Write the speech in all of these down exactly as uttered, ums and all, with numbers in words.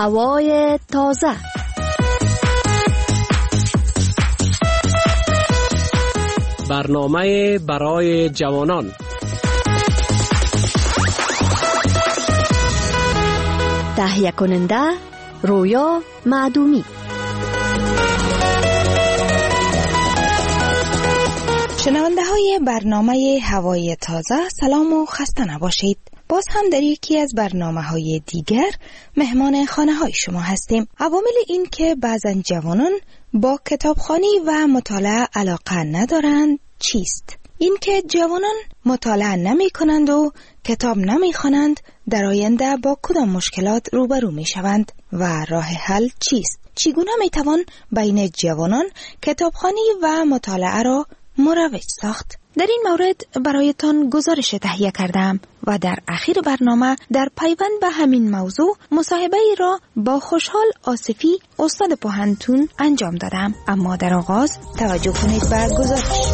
هوای تازه. برنامه برای جوانان. تهیه کننده رویا معدومی. شنونده های برنامه هوای تازه، سلام و خسته نباشید. باز هم در یکی از برنامه های دیگر مهمان خانه های شما هستیم. عوامل این که بعضن جوانان با کتابخوانی و مطالعه علاقه ندارند چیست؟ این که جوانان مطالعه نمی کنند و کتاب نمی خوانند در آینده با کدام مشکلات روبرو می شوند و راه حل چیست؟ چگونه می توان بین جوانان کتابخوانی و مطالعه را مروج ساخت؟ در این مورد برایتان گزارش تهیه کردم و در آخر برنامه در پیوند به همین موضوع مصاحبه ای را با خوشحال آصفی استاد پوهنتون انجام دادم. اما در آغاز توجه کنید به گزارش.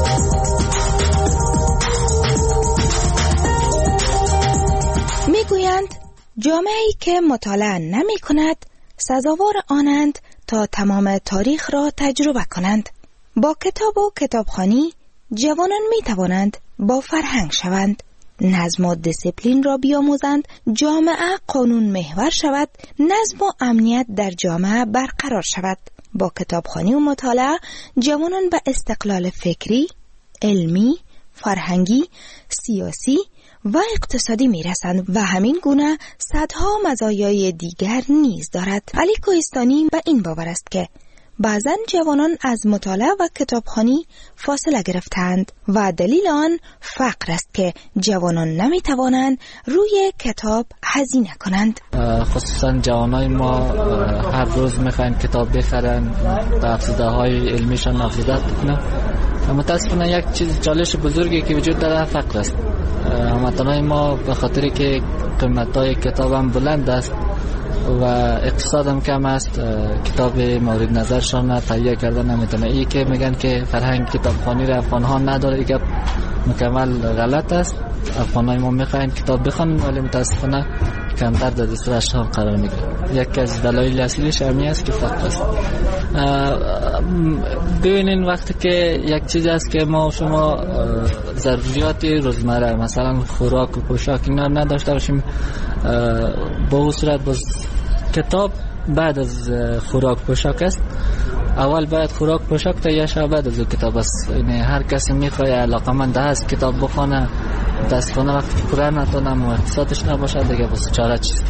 میگویند جامعه‌ای که مطالعه نمی کند سزاوار آنند تا تمام تاریخ را تجربه کنند. با کتاب و کتابخوانی جوانان می توانند با فرهنگ شوند، نظم و دیسیپلین را بیاموزند، جامعه قانون محور شود، نظم و امنیت در جامعه برقرار شود. با کتابخوانی و مطالعه جوانان به استقلال فکری، علمی، فرهنگی، سیاسی و اقتصادی می رسند و همین گونه صدها مزایای دیگر نیز دارد. علی کوهستانی به این باور است که بعضن جوانان از مطالعه و کتابخوانی فاصله گرفتند و دلیل آن فقر است که جوانان نمی توانند روی کتاب هزینه کنند. خصوصا جوانای ما هر روز میخواین کتاب بخرن، به افزوده های علمیشان افزودت بکنن. متاسفانه یک چیز چالش بزرگی که وجود داره فقر است. هموطنان ما به خاطر که قیمت‌های کتاب هم بلند است و اقتصاد هم کم است، کتاب مورد نظرشان تهیه کردن نمیتونه. ای که میگن که فرهنگ کتابخوانی را افغان ها نداره، دیگه مکمل غلط است. افغان های ما میخواین کتاب بخوان ولی متاسفانه کمتر در دسترسشان قرار میگیره. یکی از دلایل اصلیش همین است که فقر است. ببینین وقتی که یک چیز است که ما شما ضروریات روزمره مثلا خوراک و پوشاک اینا نداشته باشیم، با اون صورت باز کتاب بعد از خوراک پوشاک است. اول باید خوراک پوشاک تهیه شود، بعد از کتاب است. یعنی هر کسی میخواد علاقمند است کتاب بخونه، دستخونه وقتی پوره نتونم و اقتصادش نباشه دیگه بس چاره چیست.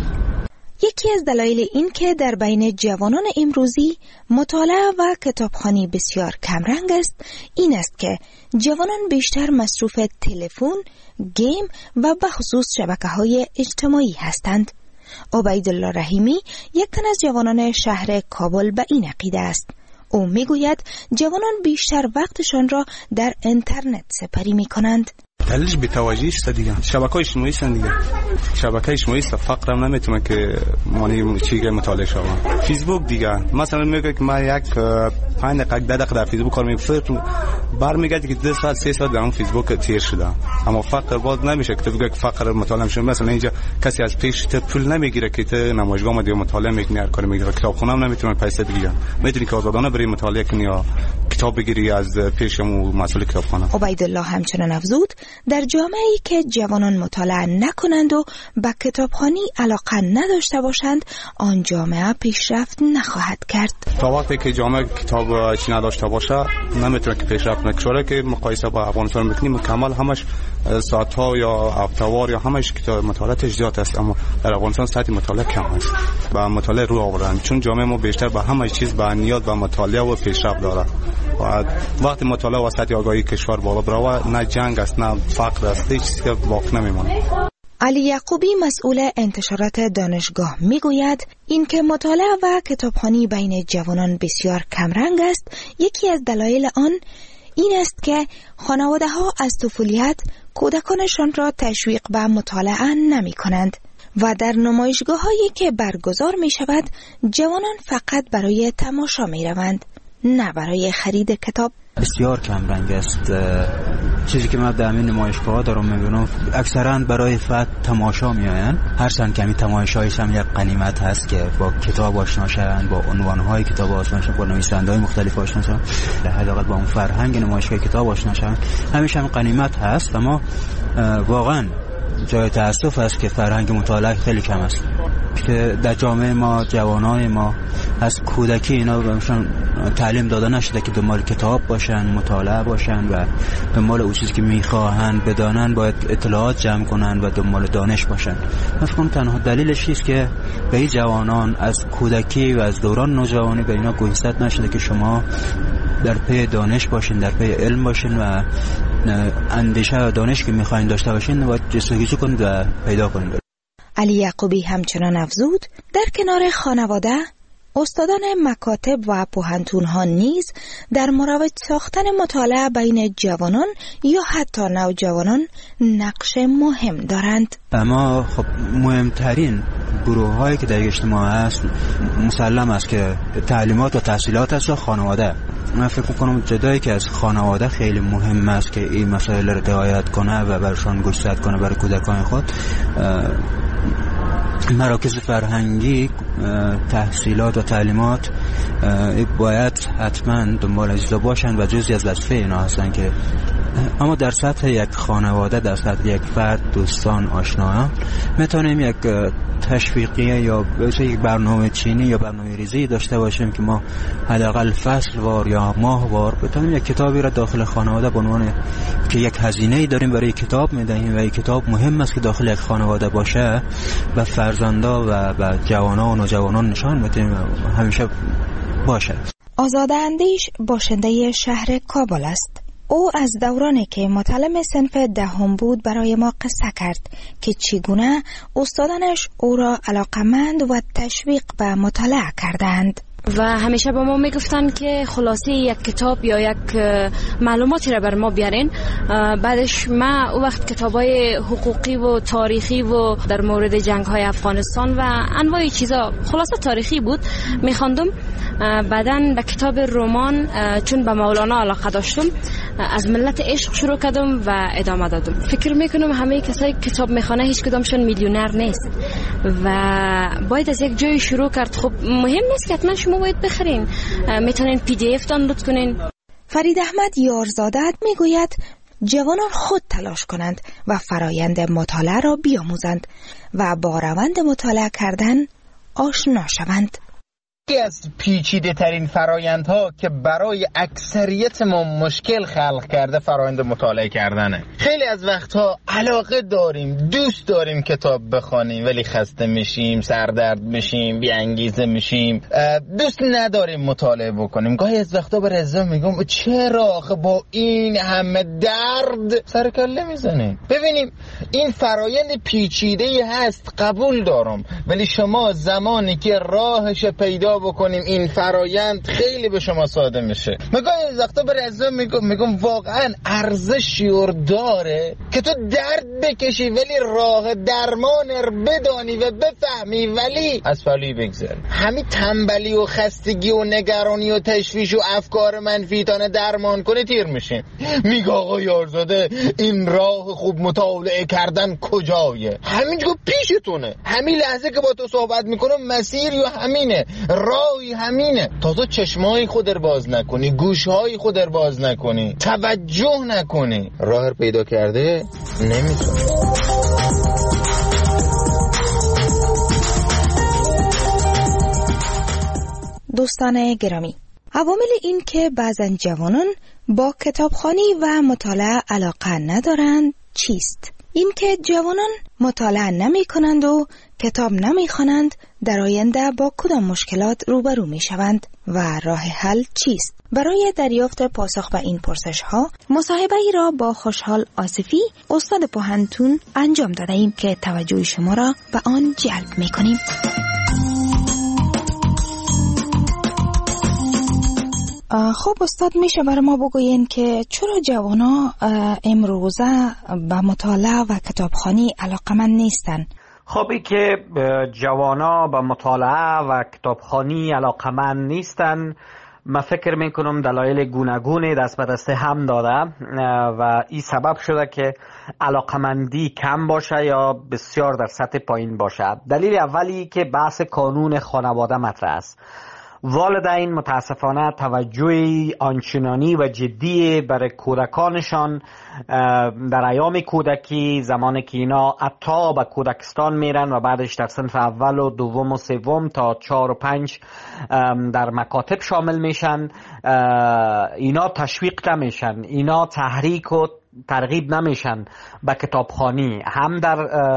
یکی از دلایل این که در بین جوانان امروزی مطالعه و کتابخوانی بسیار کمرنگ است این است که جوانان بیشتر مصروف تلفن، گیم و به خصوص شبکه‌های اجتماعی هستند. عبیدالله رحیمی یک تن از جوانان شهر کابل به این عقیده است. او میگوید جوانان بیشتر وقتشان را در اینترنت سپری می کنند. دلیلش بی‌توجهی است دیگه. شبکه‌های اجتماعی است دیگه. شبکه‌های اجتماعی است، فقر هم نمیتونه که مانی چیزی مطالعه شوم. فیسبوک دیگه مثلا میگه که ما یک پنج دقیقه ده دقیقه در فیسبوک کار می‌کنم، برمیگردی که دو ساعت سه ساعت در اون فیسبوک تیر شده. اما فقر باز نمیشه که تو بگی که فقر مطالعه شون. مثلا اینجا کسی از پیش تو پول نمیگیره که تو نمایشگاه ما دیگه مطالعه میکنی، هر کاری میگیره. کتابخونه هم نمیتونه پیسه بگیره. میتونی که آزادانه بری مطالعه کنی یا کتاب بگیری از پیشمو مسئول کتابخانه. عبیدالله همچنین افزود در جامعه‌ای که جوانان مطالعه نکنند و به کتابخوانی علاقه نداشته باشند آن جامعه پیشرفت نخواهد کرد. تا وقتی که جامعه کتاب چی نداشته باشه نمیتونه که پیشرفت نکنه. که مقایسه با افغانستان میکنیم مکمل همش ساعت‌ها یا هفته‌وار یا همش کتاب مطالعه زیاد است، اما در افغانستان سطح مطالعه کم است. با مطالعه رو آوردن چون جامعه ما بیشتر به همه چیز به نیاز به مطالعه و پیشرفت داره. و وقتی مطالعه و سطح آگاهی کشور بالا بره نه جنگ است نه فقر است، هیچ چیزی که باقی نمیمونه. علی یعقوبی مسئول انتشارات دانشگاه میگوید اینکه مطالعه و کتابخوانی بین جوانان بسیار کمرنگ است. یکی از دلایل آن این است که خانواده ها از طفولیت کودکانشان را تشویق به مطالعه نمی کنند و در نمایشگاه هایی که برگزار می شود جوانان فقط برای تماشا می روند، نه برای خرید کتاب. بسیار کم رنگ است. چیزی که من در همین نمایشگاه دارم میبینم اکثرا برای فقط تماشا میآیند. هر سن کمی تماشایش هم یک غنیمت هست که با کتاب آشنا شوند، با عنوان‌های کتاب آشنا شوند، با نویسنده‌های مختلف آشنا شوند، حداقل با اون فرهنگ نمایشگاه کتاب آشنا شوند. همیشه هم غنیمت هست، اما واقعا جای تأسف است که فرهنگ مطالعه خیلی کم است، که در جامعه ما جوانای ما از کودکی اینا بهشون تعلیم داده نشده که دنبال کتاب باشن، مطالعه باشن و دنبال اون چیزی که میخواهن بدانن باید اطلاعات جمع کنن و دنبال دانش باشن. من فکر کنم تنها دلیلش است که به این جوانان از کودکی و از دوران نوجوانی به اینا گوشزد نشده که شما در پی دانش باشین، در پی علم باشین و اندیشه و دانش که میخواین داشته باشین باید جستجو کنید و پیدا کنید. علی یعقوبی همچنان افزود در کنار خانواده استادان مکاتب و پوهنتون‌ها نیز در مروج ساختن مطالعه بین جوانان یا حتی نوجوانان نقش مهم دارند. اما خب مهمترین گروه هایی که در اجتماع هست مسلم است که تعلیمات و تحصیلات است و خانواده. من فکر میکنم جدایی که از خانواده خیلی مهم است که این مسائل را رعایت کنه و برشان گوشزد کنه برای کودکان خود. مراکز فرهنگی تحصیلات و تعلیمات باید حتما دنبال اجزا باشند و جزئی از وظیفه اینا هستند که اما در سطح یک خانواده، در سطح یک فرد، دوستان، آشنایان میتونیم یک تشویقیه یا یک برنامه چینی یا برنامه ریزی داشته باشیم که ما حداقل فصل وار یا ماه وار بتونیم یک کتابی را داخل خانواده به عنوان که یک هزینه‌ای داریم برای کتاب میدهیم و یک کتاب مهم است که داخل یک خانواده باشه و فرزندا و و جوانان و نوجوانان نشان بدیم همیشه باشه. آزاد اندیش باشنده شهر کابل است. او از دورانی که متعلم صنف دهم بود برای ما قصه کرد که چگونه استادانش او را علاقمند و تشویق به مطالعه کردند. و همیشه با ما میگفتن که خلاصه یک کتاب یا یک معلوماتی را بر ما بیارین. بعدش ما او وقت کتابای حقوقی و تاریخی و در مورد جنگ های افغانستان و انواع چیزا خلاصه تاریخی بود میخواندم. بعدن به کتاب رمان چون به مولانا علاقه داشتم از ملت عشق شروع کردم و ادامه دادم. فکر میکنم همه کسایی کتاب میخوانه هیچ کدامشون میلیونر نیست و باید از یک جای شروع کرد. خب مهم نیست که حتما شما باید بخرین، میتونین پی دی اف دانلود کنین. فرید احمد یارزاده میگوید جوانان خود تلاش کنند و فرایند مطالعه را بیاموزند و با روند مطالعه کردن آشنا شوند. یکی از پیچیده ترین فرایندها که برای اکثریت ما مشکل خلق کرده فرایند مطالعه کردنه. خیلی از وقتها علاقه داریم، دوست داریم کتاب بخوانیم ولی خسته میشیم، سردرد میشیم، بی انگیزه میشیم، دوست نداریم مطالعه بکنیم. گاهی از وقتا به رضا میگم چرا آخه با این همه درد سر کله میزنیم؟ ببینیم این فرایند پیچیده هست، قبول دارم، ولی شما زمانی که راهش پیدا بکنیم این فرایند خیلی به شما ساده میشه. مگه از وقتا به رضا میگم میگم واقعا ارزشی داره که تو درد بکشی ولی راه درمان رو بدانی و بفهمی ولی از پلوی بگذاری. همین تنبلی و خستگی و نگرانی و تشویش و افکار منفی تانه درمان کنه تیر میشین. میگه آقا یارزاده این راه خوب مطالعه کردن کجایه؟ همینجا پیشتونه، همین لحظه که با تو صحبت میکنم مسیر یا همینه، راهی همینه. تازه چشمای خود رو باز نکنی، گوشهای خود رو باز نکنی، توجه نکنی، راه رو پیدا کرده نمیتونی. دوستان گرامی، عوامل این که بعضن جوانان با کتابخوانی و مطالعه علاقه ندارند چیست؟ این که جوانان مطالعه نمی کنند و کتاب نمی خوانند در آینده با کدام مشکلات روبرو می شوند و راه حل چیست؟ برای دریافت پاسخ به این پرسش ها مصاحبه ای را با خوشحال آصفی استاد پوهنتون انجام داده ایم که توجه شما را به آن جلب می کنیم. خب استاد، میشه برای ما بگوین که چرا جوانا امروزه به مطالعه و کتابخوانی علاقمند نیستن؟ خب این که جوانا به مطالعه و کتابخوانی علاقمند نیستن من فکر میکنم دلایل گوناگونی دست به دست هم داده و این سبب شده که علاقمندی کم باشه یا بسیار در سطح پایین باشه. دلیل اولی که بحث قانون خانواده مطرح است. والدین متاسفانه توجه آنچنانی و جدی برای کودکانشان در ایام کودکی، زمانی که اینا حتی به کودکستان میرن و بعدش در صنف اول و دوم و سوم تا چهار و پنج در مکاتب شامل میشن، اینا تشویق نمیشن، اینا تحریک و ترغیب نمیشن به کتابخوانی، هم در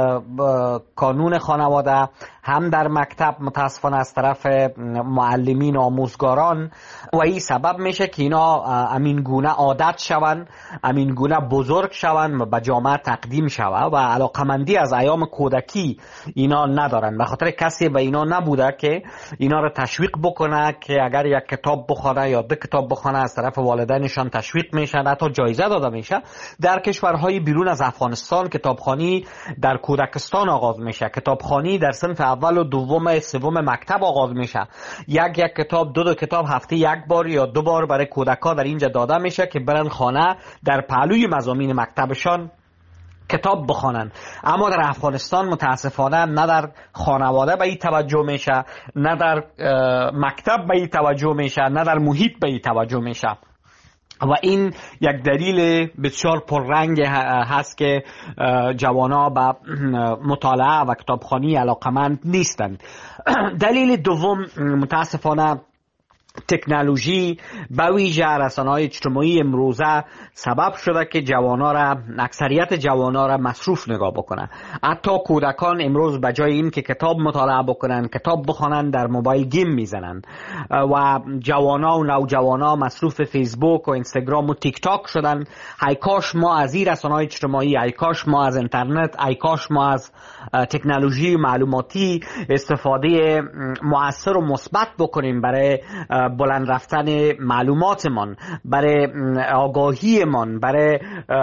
قانون خانواده هم در مکتب متاسفانه از طرف معلمین و آموزگاران، و این سبب میشه که اینا امین گونه عادت شون، امین گونه بزرگ شون و به جامعه تقدیم شون و علاقمندی از ایام کودکی اینا ندارن. به خاطر کسی به اینا نبوده که اینا رو تشویق بکنه که اگر یک کتاب بخونه یا دو کتاب بخونه از طرف والدینشان تشویق میشن، حتی جایزه داده میشه. در کشورهای بیرون از افغانستان کتابخوانی در کودکستان آغاز میشه، کتابخوانی در صنف اول و دوم سوم مکتب آغاز میشه. یک یک کتاب دو دو کتاب هفته یک بار یا دو بار برای کودکا در اینجا داده میشه که برن خانه در پهلوی مضامین مکتبشان کتاب بخوانن. اما در افغانستان متاسفانه نه در خانواده به این توجه میشه، نه در مکتب به این توجه میشه، نه در محیط به این توجه میشه و این یک دلیل بسیار پررنگ هست که جوانا به مطالعه و کتابخوانی علاقمند نیستند. دلیل دوم متاسفانه تکنولوژی به ویژه رسانه‌های اجتماعی امروزه سبب شده که جوانا را، اکثریت جوانا را مصروف نگاه بکنن. حتی کودکان امروز به جای این که کتاب مطالعه بکنن، کتاب بخونن، در موبایل گیم میزنن و جوانا و نوجوانا مصروف فیسبوک و اینستاگرام و تیک تاک شدن. ای کاش ما از این رسانه‌های اجتماعی، ای کاش ما از اینترنت، ای کاش ما از تکنولوژی معلوماتی استفاده مؤثر و مثبت بکنیم برای بلند رفتن معلوماتمان، برای آگاهیمان، برای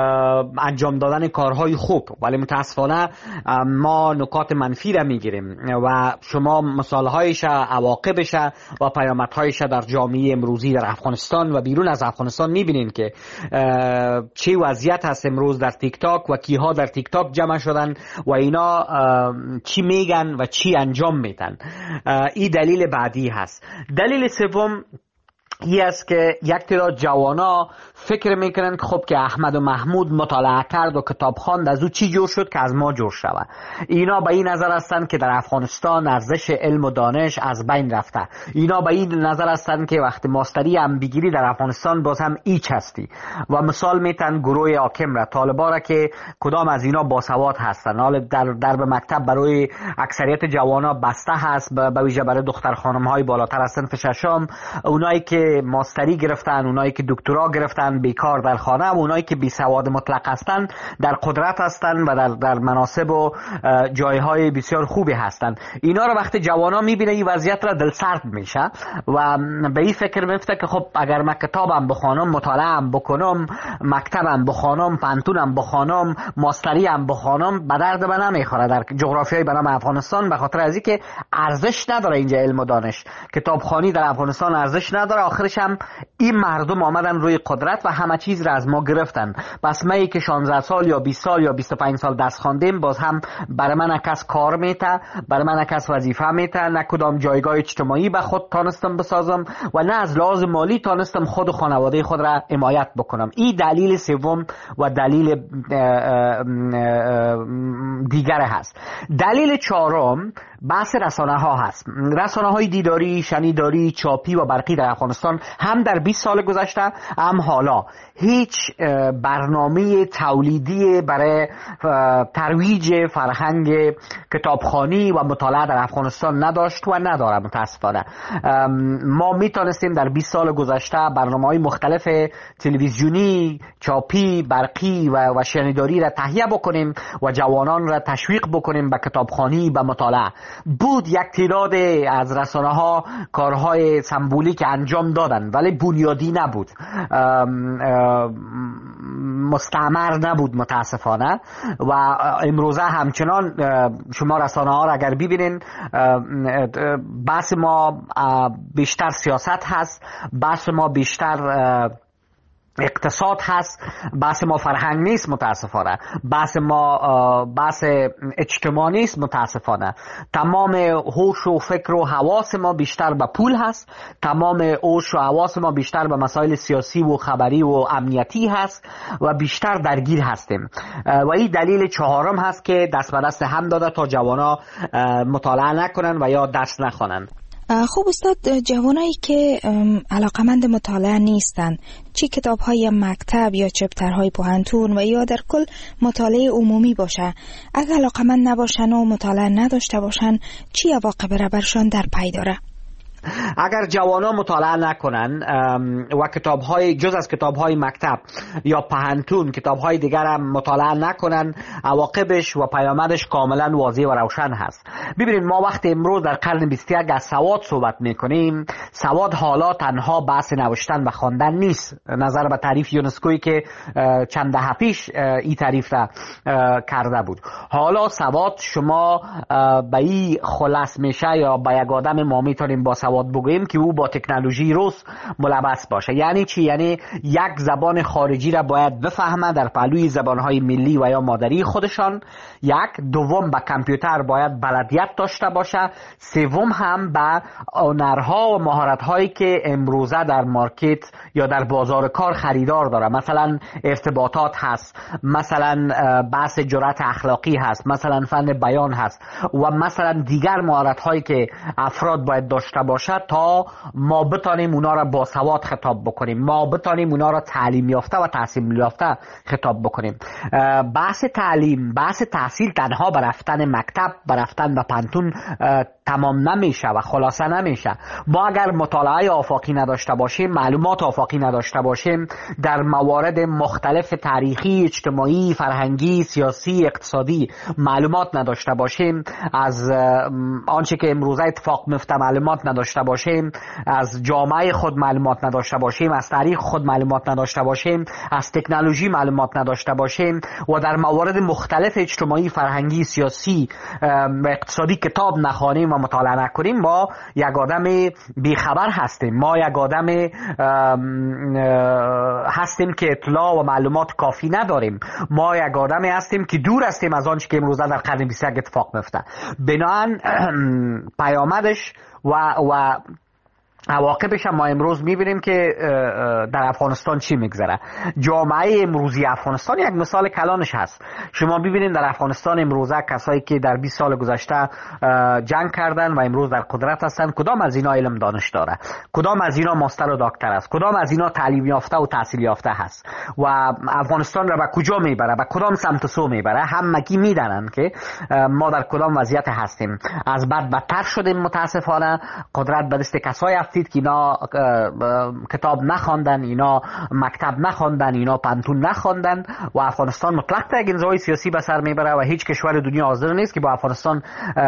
انجام دادن کارهای خوب. ولی متاسفانه ما نکات منفی را میگیریم و شما مثالهایش، عواقبش و پیامدهایش در جامعه امروزی در افغانستان و بیرون از افغانستان میبینین که چه وضعیت هست امروز در تیک تاک و کیها در تیک تاک جمع شدن و اینا چی میگن و چی انجام میدن. این دلیل بعدی هست. دلیل سوم این است که یک تعداد جوانا فکر میکنن که خب که احمد و محمود مطالعه کرد و کتاب خواند، از او چی جور شد که از ما جور شود. اینا به این نظر هستند که در افغانستان ارزش علم و دانش از بین رفته. اینا به این نظر هستند که وقتی ماستری هم بگیری در افغانستان باز هم ایچ هستی و مثال میتن گروه حاکم را، طالبا را که کدام از اینا باسواد هستند. حالا در درب مکتب برای اکثریت جوانا بسته هست، به ویژه برای دختر خانم های بالاتر از صنف ششم. اونایی که ماستری گرفتن، اونایی که دکترا گرفتن بیکار در خانه، و اونایی که بی سواد مطلق هستند در قدرت هستند و در در مناصب و جایهای بسیار خوبی هستند. اینا رو وقتی جوانا میبینه این وضعیت را دلسرد میشه و به این فکر میفته که خب اگر من کتابم بخوانم، مطالعه‌ام بکنم، مکتبم بخوانم، پانتونم بخوانم، ماستری هم بخوانم، به درد من نمیخوره در جغرافیای بنام افغانستان، به خاطر از اینکه ارزش نداره اینجا علم و دانش. کتابخوانی در افغانستان ارزش نداره. آخرش هم این مردم آمدن روی قدرت و همه چیز را از ما گرفتن. پس ما که شانزده سال یا بیست سال یا بیست و پنج سال درس خواندیم، باز هم برای من نکس کار میته، برای من نکس وظیفه میته، نه کدام جایگاه اجتماعی به خود تانستم بسازم و نه از لحاظ مالی تانستم خود و خانواده خود را حمایت بکنم. این دلیل سوم و دلیل دیگر هست. دلیل چهارم بحث رسانه ها هست. رسانه های دیداری، شنیداری، چاپی و برقی در افغانستان هم در بیست سال گذشته هم حالا هیچ برنامه تولیدی برای ترویج فرهنگ کتابخوانی و مطالعه در افغانستان نداشت و نداره. متاسفانه ما میتونستیم در بیست سال گذشته برنامه‌های مختلف تلویزیونی، چاپی، برقی و, و شنیداری را تهیه بکنیم و جوانان را تشویق بکنیم به کتابخوانی، به مطالعه. بود یک تعداد از رسانه ها کارهای سمبولیک انجام دادن ولی بنیادی نبود. مستعمر نبود متاسفانه. و امروزه همچنان شما رسانه ها را اگر ببینین بحث ما بیشتر سیاست هست، بحث ما بیشتر اقتصاد هست، بحث ما فرهنگ نیست متاسفانه، بحث ما بحث اجتماعی نیست متاسفانه. تمام هوش و فکر و حواس ما بیشتر به پول هست، تمام هوش و حواس ما بیشتر به مسائل سیاسی و خبری و امنیتی هست و بیشتر درگیر هستیم. و این دلیل چهارم هست که دست به دست هم داده تا جوانا مطالعه نکنن و یا درس نخوانن. خوب استاد، جوانایی که علاقمند مطالعه نیستن، چی کتاب های مکتب یا چپترهای پوهنتون و یا در کل مطالعه عمومی باشه، اگر علاقمند نباشن و مطالعه نداشته باشن چی عواقب را برشان در پی داره؟ اگر جوانا مطالعه نکنن و کتاب‌های جز از کتاب‌های مکتب یا پوهنتون کتاب‌های دیگر هم مطالعه نکنن، عواقبش و پیامدش کاملا واضح و روشن هست. ببینید ما وقتی امروز در قرن بیست و یک از سواد صحبت می‌کنیم، سواد حالا تنها بحث نوشتن و خواندن نیست. نظر به تعریف یونسکویی که چند دهه پیش این تعریف را کرده بود، حالا سواد شما به این خلاص میشه یا به یک آدم ما میتونیم با سواد بگوییم که او با تکنولوژی روز ملبس باشه. یعنی چی؟ یعنی یک زبان خارجی را باید بفهمه در پهلوی زبانهای ملی و یا مادری خودشان. یک دوم به کامپیوتر باید بلدیت داشته باشه. سوم هم به هنرها و مهارت‌هایی که امروزه در مارکت یا در بازار کار خریدار داره، مثلا ارتباطات هست، مثلا بحث جرأت اخلاقی هست، مثلا فن بیان هست و مثلا دیگر مهارت‌هایی که افراد باید داشته باشه تا ما بتانیم اونا را با سواد خطاب بکنیم، ما بتانیم اونا را تعلیم یافته و تحصیل یافته خطاب بکنیم. بحث تعلیم، بحث تحصیل تنها به رفتن مکتب، به رفتن به پانتون تمام نمیشه و خلاصه نمیشه. ما اگر مطالعه آفاقی نداشته باشیم، معلومات آفاقی نداشته باشیم، در موارد مختلف تاریخی، اجتماعی، فرهنگی، سیاسی، اقتصادی معلومات نداشته باشیم، از آنچه که امروزه اتفاق میفته معلومات نداشته باشیم، از جامعه خود معلومات نداشته باشیم، از تاریخ خود معلومات نداشته باشیم، از تکنولوژی معلومات نداشته باشیم و در موارد مختلف اجتماعی، فرهنگی، سیاسی و اقتصادی کتاب نخوانیم و مطالعه نکنیم، ما یک آدم بیخبر هستیم، ما یک آدم هستیم که اطلاع و معلومات کافی نداریم، ما یک آدمی هستیم که دور هستیم از آنچه که امروزه در قرن بیست و یک اتفاق میفته. بنابراین پیامدش و و عواقبش هم ما امروز میبینیم که در افغانستان چی میگذره. جامعه امروزی افغانستان یک مثال کلانش هست. شما ببینید در افغانستان امروزه کسایی که در بیست سال گذشته جنگ کردن و امروز در قدرت هستن، کدام از اینا علم دانش داره؟ کدام از اینا ماستر و دکتر است؟ کدام از اینا تعلیم یافته و تحصیل یافته هست؟ و افغانستان را به کجا میبره؟ به کدام سمت سو میبره؟ همگی میدانن که ما در کدام وضعیت هستیم. از بد بدتر شدیم متاسفانه. قدرت به دست کسایی که اینا کتاب نخواندن، اینا مکتب نخواندن، اینا پانتون نخواندن و افغانستان مطلق یک انزوای سیاسی به سر میبره و هیچ کشور دنیا حاضر نیست که با افغانستان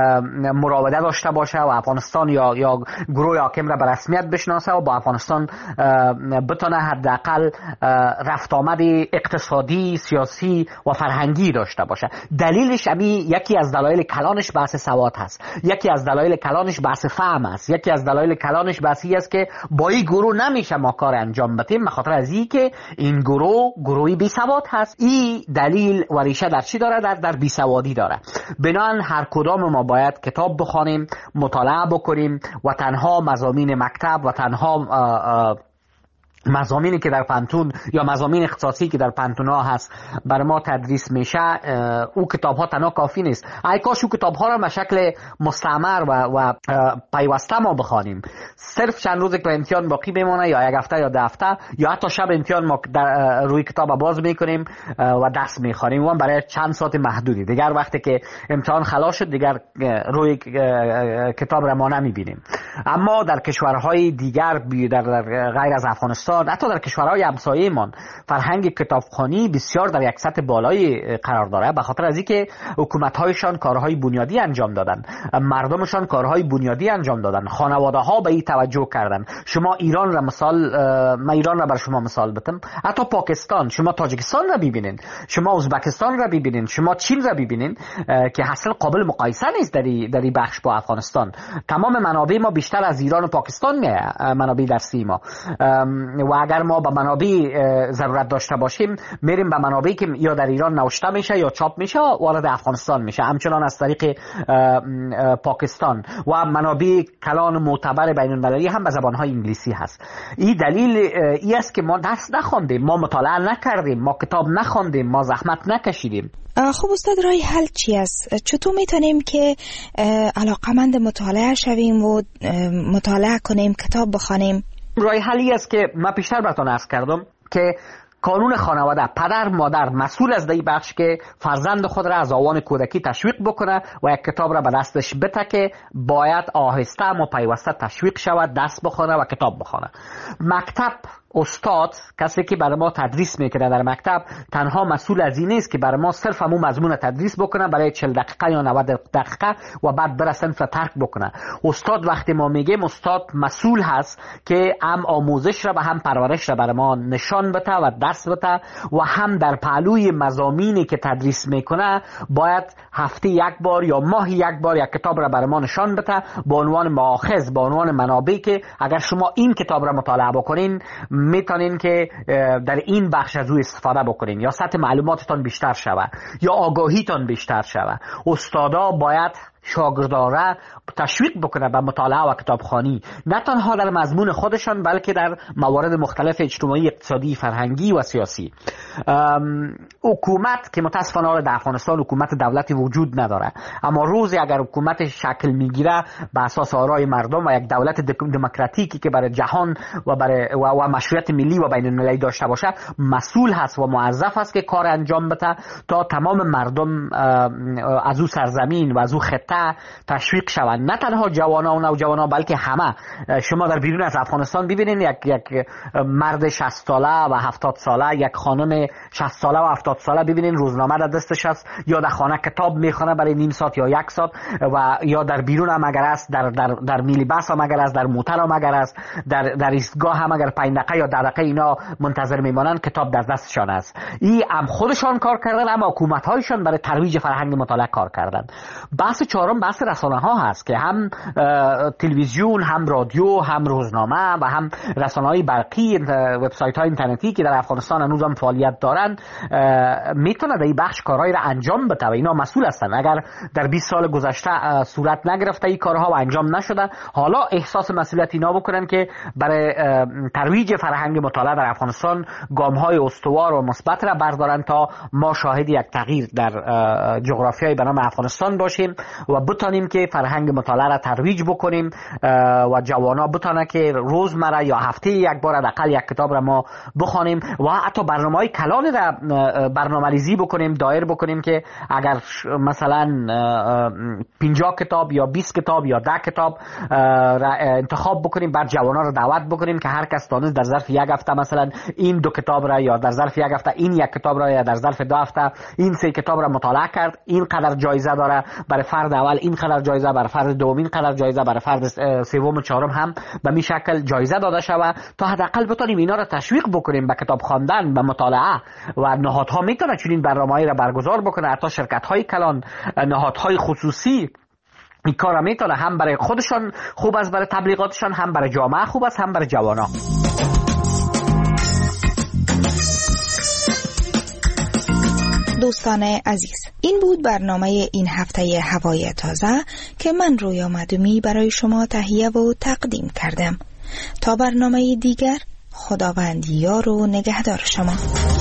مراوده داشته باشه و افغانستان یا یا گروه حاکم را به رسمیت بشناسه و با افغانستان بتونه حداقل رفت آمد اقتصادی، سیاسی و فرهنگی داشته باشه. دلیلش امی یکی از دلایل کلانش بحث سواد هست، یکی از دلایل کلانش بحث فهم است، یکی از دلایل کلانش بحث است که با این گروه نمیشه ما کار انجام بدیم، به خاطر از این که این گروه گروهی بی سواد هست. این دلیل و ریشه در چی داره؟ در در بی سوادی داره. بنابراین هر کدام ما باید کتاب بخوانیم، مطالعه بکنیم و تنها مضامین مکتب و تنها آآ آآ مضامینی که در پانتون یا مضامین اختصاصی که در پانتون ها هست بر ما تدریس میشه، او کتاب ها تنها کافی نیست. ای کاش او کتاب ها را به شکل مستعمر و و پیوسته ما بخوانیم. صرف چند روز که امتحان باقی بمونه یا یک هفته یا ده هفته یا حتی شب امتحان ما در روی کتاب باز میکنیم و دست میخوانیم و برای چند ساعت محدودی. دیگر وقتی که امتحان خلاص شد دیگر روی کتاب را ما نمیبینیم. اما در کشورهای دیگر در غیر از افغانستان افغانستان، حتی در کشورهای همسایه‌مان فرهنگ کتابخوانی بسیار در یک سطح بالایی قرار داره، به خاطر از اینکه حکومت‌هایشان کارهای بنیادی انجام دادن، مردمشان کارهای بنیادی انجام دادن، خانواده‌ها به این توجه کردن. شما ایران را مثال، من ایران را بر شما مثال بتم، حتی پاکستان، شما تاجیکستان را ببینین، شما ازبکستان را ببینین، شما چین را ببینین که اصلا قابل مقایسه نیست در این بخش با افغانستان. تمام منابع ما بیشتر از ایران و پاکستان میاد، منابع درسی ما، و اگر ما به منابع ضرورت داشته باشیم میریم به منابعی که یا در ایران نوشته میشه یا چاپ میشه وارد افغانستان میشه، همچنان از طریق پاکستان، و منابع کلان معتبر بین المللی هم به زبانهای انگلیسی هست. این دلیل ای است که ما درس نخوندیم، ما مطالعه نکردیم، ما کتاب نخوندیم، ما زحمت نکشیدیم. خب استاد، راه حل چی است؟ چطور میتونیم که علاقمند مطالعه شویم و مطالعه کنیم، کتاب بخوانیم؟ راه حلی است که من پیشتر براتون عرض کردم که قانون خانواده، پدر مادر مسئول از این بخش که فرزند خود را از آوان کودکی تشویق بکنه و یک کتاب را به دستش بده که باید آهسته اما پیوسته تشویق شود، دست بخونه و کتاب بخونه. مکتب، استاد، کسی که برای ما تدریس میکنه در مکتب، تنها مسئول از این است که برای ما صرف همون مضمون تدریس بکنه برای چهل دقیقه یا نود دقیقه و بعد بره صنف ترک بکنه. استاد وقتی ما میگیم استاد مسئول هست که هم آموزش را و هم پرورش را برای ما نشان بده و درس بده، و هم در پهلوی مضامینی که تدریس میکنه باید هفته یک بار یا ماهی یک بار یک کتاب را برای ما نشان بده با عنوان مآخذ، با عنوان منابع که اگر شما این کتاب را مطالعه بکنین میتونین که در این بخش از او استفاده بکنین یا سطح معلوماتتان بیشتر شوه یا آگاهیتان بیشتر شوه. استادا باید شاگرداره تشویق بکنه به مطالعه و کتابخوانی، نه تنها در مضمون خودشان بلکه در موارد مختلف اجتماعی، اقتصادی، فرهنگی و سیاسی. حکومت که متاسفانه در افغانستان حکومت دولتی وجود نداره، اما روزی اگر حکومت شکل میگیره به اساس آرای مردم و یک دولت دموکراتیکی که برای جهان و برای و, و مشروعیت ملی و بین المللی داشته باشه، مسئول هست و موظف است که کار انجام بده تا تمام مردم از او سرزمین و از او خطه تشویق شوند، نه تنها جوانان و نوجوانان بلکه همه. شما در بیرون از افغانستان ببینید یک یک مرد شصت ساله و هفتاد ساله، یک خانم شصت ساله و هفتاد ساله ببینید روزنامه در دستش است یا در خانه کتاب میخونه برای نیم ساعت یا یک ساعت، و یا در بیرون هم اگر است، در در در میلی بس هم اگر است، در موتر هم اگر است، در در ایستگاه هم اگر پنج دقیقه یا ده دقیقه اینا منتظر میمانن، کتاب در دستشان است. این هم خودشان کار کردن، اما حکومت هایشان برای ترویج فرهنگ مطالعه کار کردن. بحث چهارم بحث رسانه ها هست که هم تلویزیون، هم رادیو، هم روزنامه و هم رسانه های برقی، وبسایت های اینترنتی که در افغانستان هنوز هم فعالیت دارن، میتونه در این بخش کارهایی را انجام بده و اینا مسئول هستن. اگر در بیست سال گذشته صورت نگرفته این کارها و انجام نشده، حالا احساس مسئولیت اینا بکنن که برای ترویج فرهنگ مطالعه در افغانستان گام های استوار و مثبت را بردارن تا ما شاهد یک تغییر در جغرافیای به نام افغانستان باشیم و بتانیم که فرهنگ مطالعه را ترویج بکنیم و جوانا بتانه که روزمره یا هفته یک بار حداقل یک کتاب را ما بخوانیم و حتی برنامه‌های کلان را برنامه‌ریزی بکنیم، دایر بکنیم که اگر مثلا پنجاه کتاب یا بیست کتاب یا ده کتاب را انتخاب بکنیم، بعد جوانا را دعوت بکنیم که هر کس دانست در ظرف یک هفته مثلا این دو کتاب را یا در ظرف یک هفته این یک کتاب را یا در ظرف دو هفته این سه کتاب را مطالعه کرد، این قدر جایزه داره برای فرد اول، این قدر جایزه برای فرد دوم، این قدر جایزه برای فرد سوم و چهارم هم به می شکل جایزه داده شود تا حداقل بتونیم اینا را تشویق بکنیم به کتاب خواندن، به مطالعه. و نهادها میتونه چنین برنامه‌ای را برگزار بکنه، حتی شرکت‌های کلان، نهادهای خصوصی این کار را میتونه، هم برای خودشان خوب است برای تبلیغاتشان، هم برای جامعه خوب است، هم برای جوانان. دوستان عزیز، این بود برنامه این هفته هوای تازه که من رویا مدومی برای شما تهیه و تقدیم کردم. تا برنامه دیگر، خداوند یار و نگهدار شما.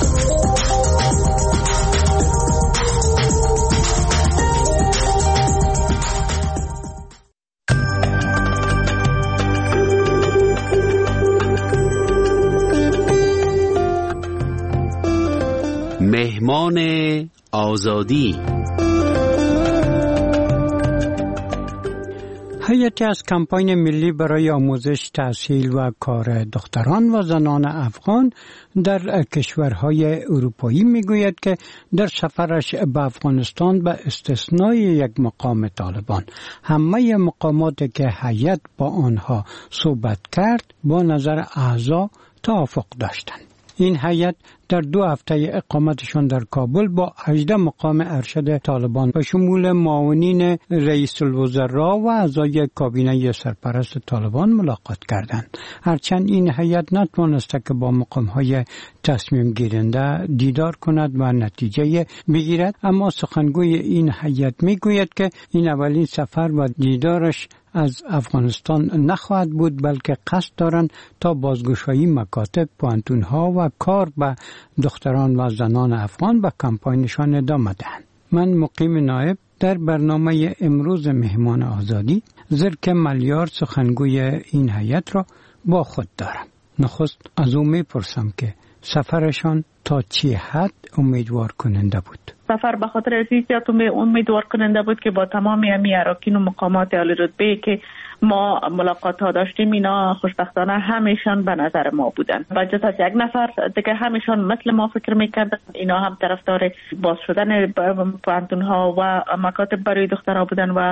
مهمان آزادی. هیئتی از کمپاین ملی برای آموزش، تحصیل و کار دختران و زنان افغان در کشورهای اروپایی میگوید که در سفرش به افغانستان به استثنای یک مقام طالبان همه مقاماتی که هیئت با آنها صحبت کرد با نظر اعضا توافق داشتند. این هیئت در دو هفته اقامتشان در کابل با هجده مقام ارشد طالبان به شمول معاونین رئیس الوزراء و اعضای کابینه سرپرست طالبان ملاقات کردند. هرچند این هیئت نتوانسته که با مقام‌های تصمیم گیرنده دیدار کند و نتیجه بگیرد، اما سخنگوی این هیئت میگوید که این اولین سفر و دیدارش از افغانستان نخواهد بود، بلکه قصد دارند تا بازگشایی مکاتب، پوهنتون‌ها و کار به دختران و زنان افغان به کمپاینشان ادامه دهند. من مقیم نایب در برنامه امروز مهمان آزادی زرک ملیار سخنگوی این هیئت را با خود دارم. نخست از او میپرسم که سفرشان تا چه حد امیدوار کننده بود؟ سفر به خاطر ازیزیت امیدوار کننده بود که با تمام امی اراکین و مقامات عالی رتبه که ما ملاقات ها داشتیم، اینا خوشبختانه همیشان به نظر ما بودن و جز از یک نفر دیگه همیشان مثل ما فکر میکردن. اینا هم طرفدار باز شدن پوهنتون ها و مکاتب برای دخترها بودن و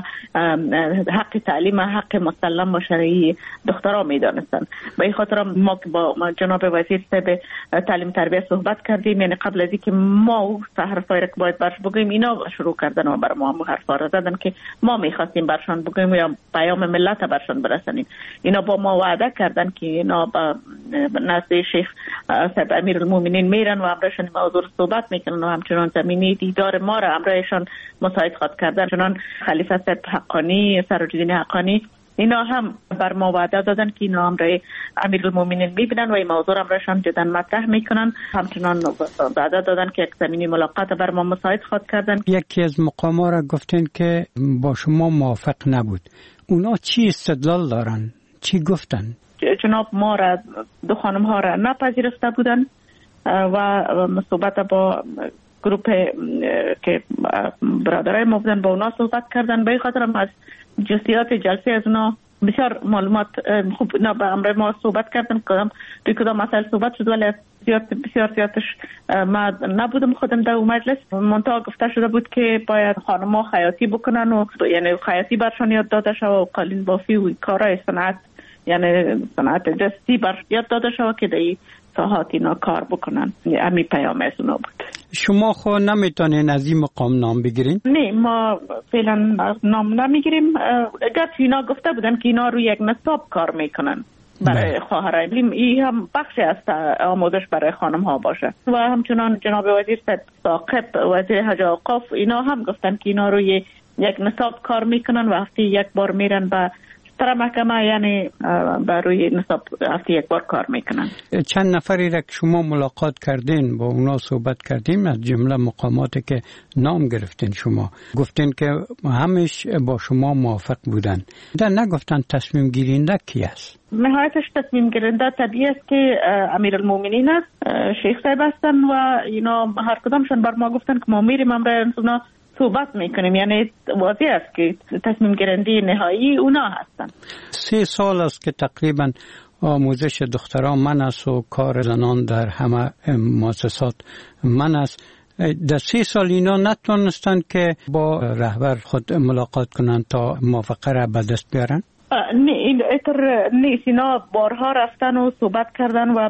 حق تعلیم حق مسلم و شرعی دخترها میدانستن. به این خاطر ما که با جناب وزیر صاحب تعلیم تربیت صحبت کردیم، یعنی قبل از اینکه ما حرفای را که باید برش بگوییم، اینا شروع کردن و بر ما هم حرفا را زدن که ما میخواستیم برشان بگوییم یا پیام ملت برشان برسانیم. اینا با ما وعده کردن که اینا با نزد شیخ صاحب امیرالمومنین میرن و امرشان موضوع صحبت میکنن و همچنان زمینی دیدار ما را امرشان مساعد خواد کردن. چنان خلیفه صاحب حقانی، سراج‌الدین حقانی، اینا هم بر ما وعده دادن که اینا امر امیرالمومنین میبینن و این موضوع امرشان جدا مطرح میکنن. همچنان وعده دادن که یک زمینی ملاقات بر ما مساعد خواد کردن. یکی از مقاما را گفتن که با شما موافق نبود. اونا چی استدلال دارن؟ چی گفتن؟ جناب ما را دو خانم ها را نپذیرفته بودن و صحبت با گروپ که برادرای ما بودن با اونا صحبت کردن. به این خاطر هم از جزئیات جلسه از اونا بسیار معلومات خوب نه به امر ما صحبت کردن. کدام توی کدام مسائل صحبت شد ولی زیاد بسیار زیادش ما نبودم خودم در مجلس. منتها گفته شده بود که باید خانم‌ها خیاطی بکنن و یعنی خیاطی برشان یاد داده شود و قالین بافی و کارهای صنعت یعنی صنعت دستی بر یاد داده شود که در این ساحات اینا کار بکنن. امی پیام از اونا بود. شما خو نمیتونین از این مقام نام بگیرین؟ نه، ما فعلا نام نمیگیریم. اگر اینا گفته بودن که اینا روی یک نصاب کار میکنن برای خواهرای، این هم بخشی از آموزش برای خانم ها باشه. و همچنان جناب وزیر ثاقب وزیر حج و اوقاف اینا هم گفتن که اینا روی یک نصاب کار میکنن و هفته یک بار میرن به تر محکمه، یعنی برای نصاب هفته یک بار کار میکنن. چند نفری را که شما ملاقات کردین با اونا صحبت کردیم از جمله مقاماتی که نام گرفتین، شما گفتین که همش با شما موافق بودن. در نگفتن تصمیم گیرنده کی است؟ نهایتش تصمیم گیرنده طبیعی است که امیرالمومنین است، شیخ صاحب هستن و اینا هر کدامشون بر ما گفتن که ما میریم امر اونا صحبت میکنیم. یعنی واضح است که تصمیم گیرنده نهایی اونا هستن. سه سال است که تقریبا آموزش دختران من است و کار زنان در همه مؤسسات من است. در سه سال اینا نتونستن که با رهبر خود ملاقات کنن تا موافقه را به دست بیارن؟ نه، این اتر نیست. اینا بارها رفتن و صحبت کردن و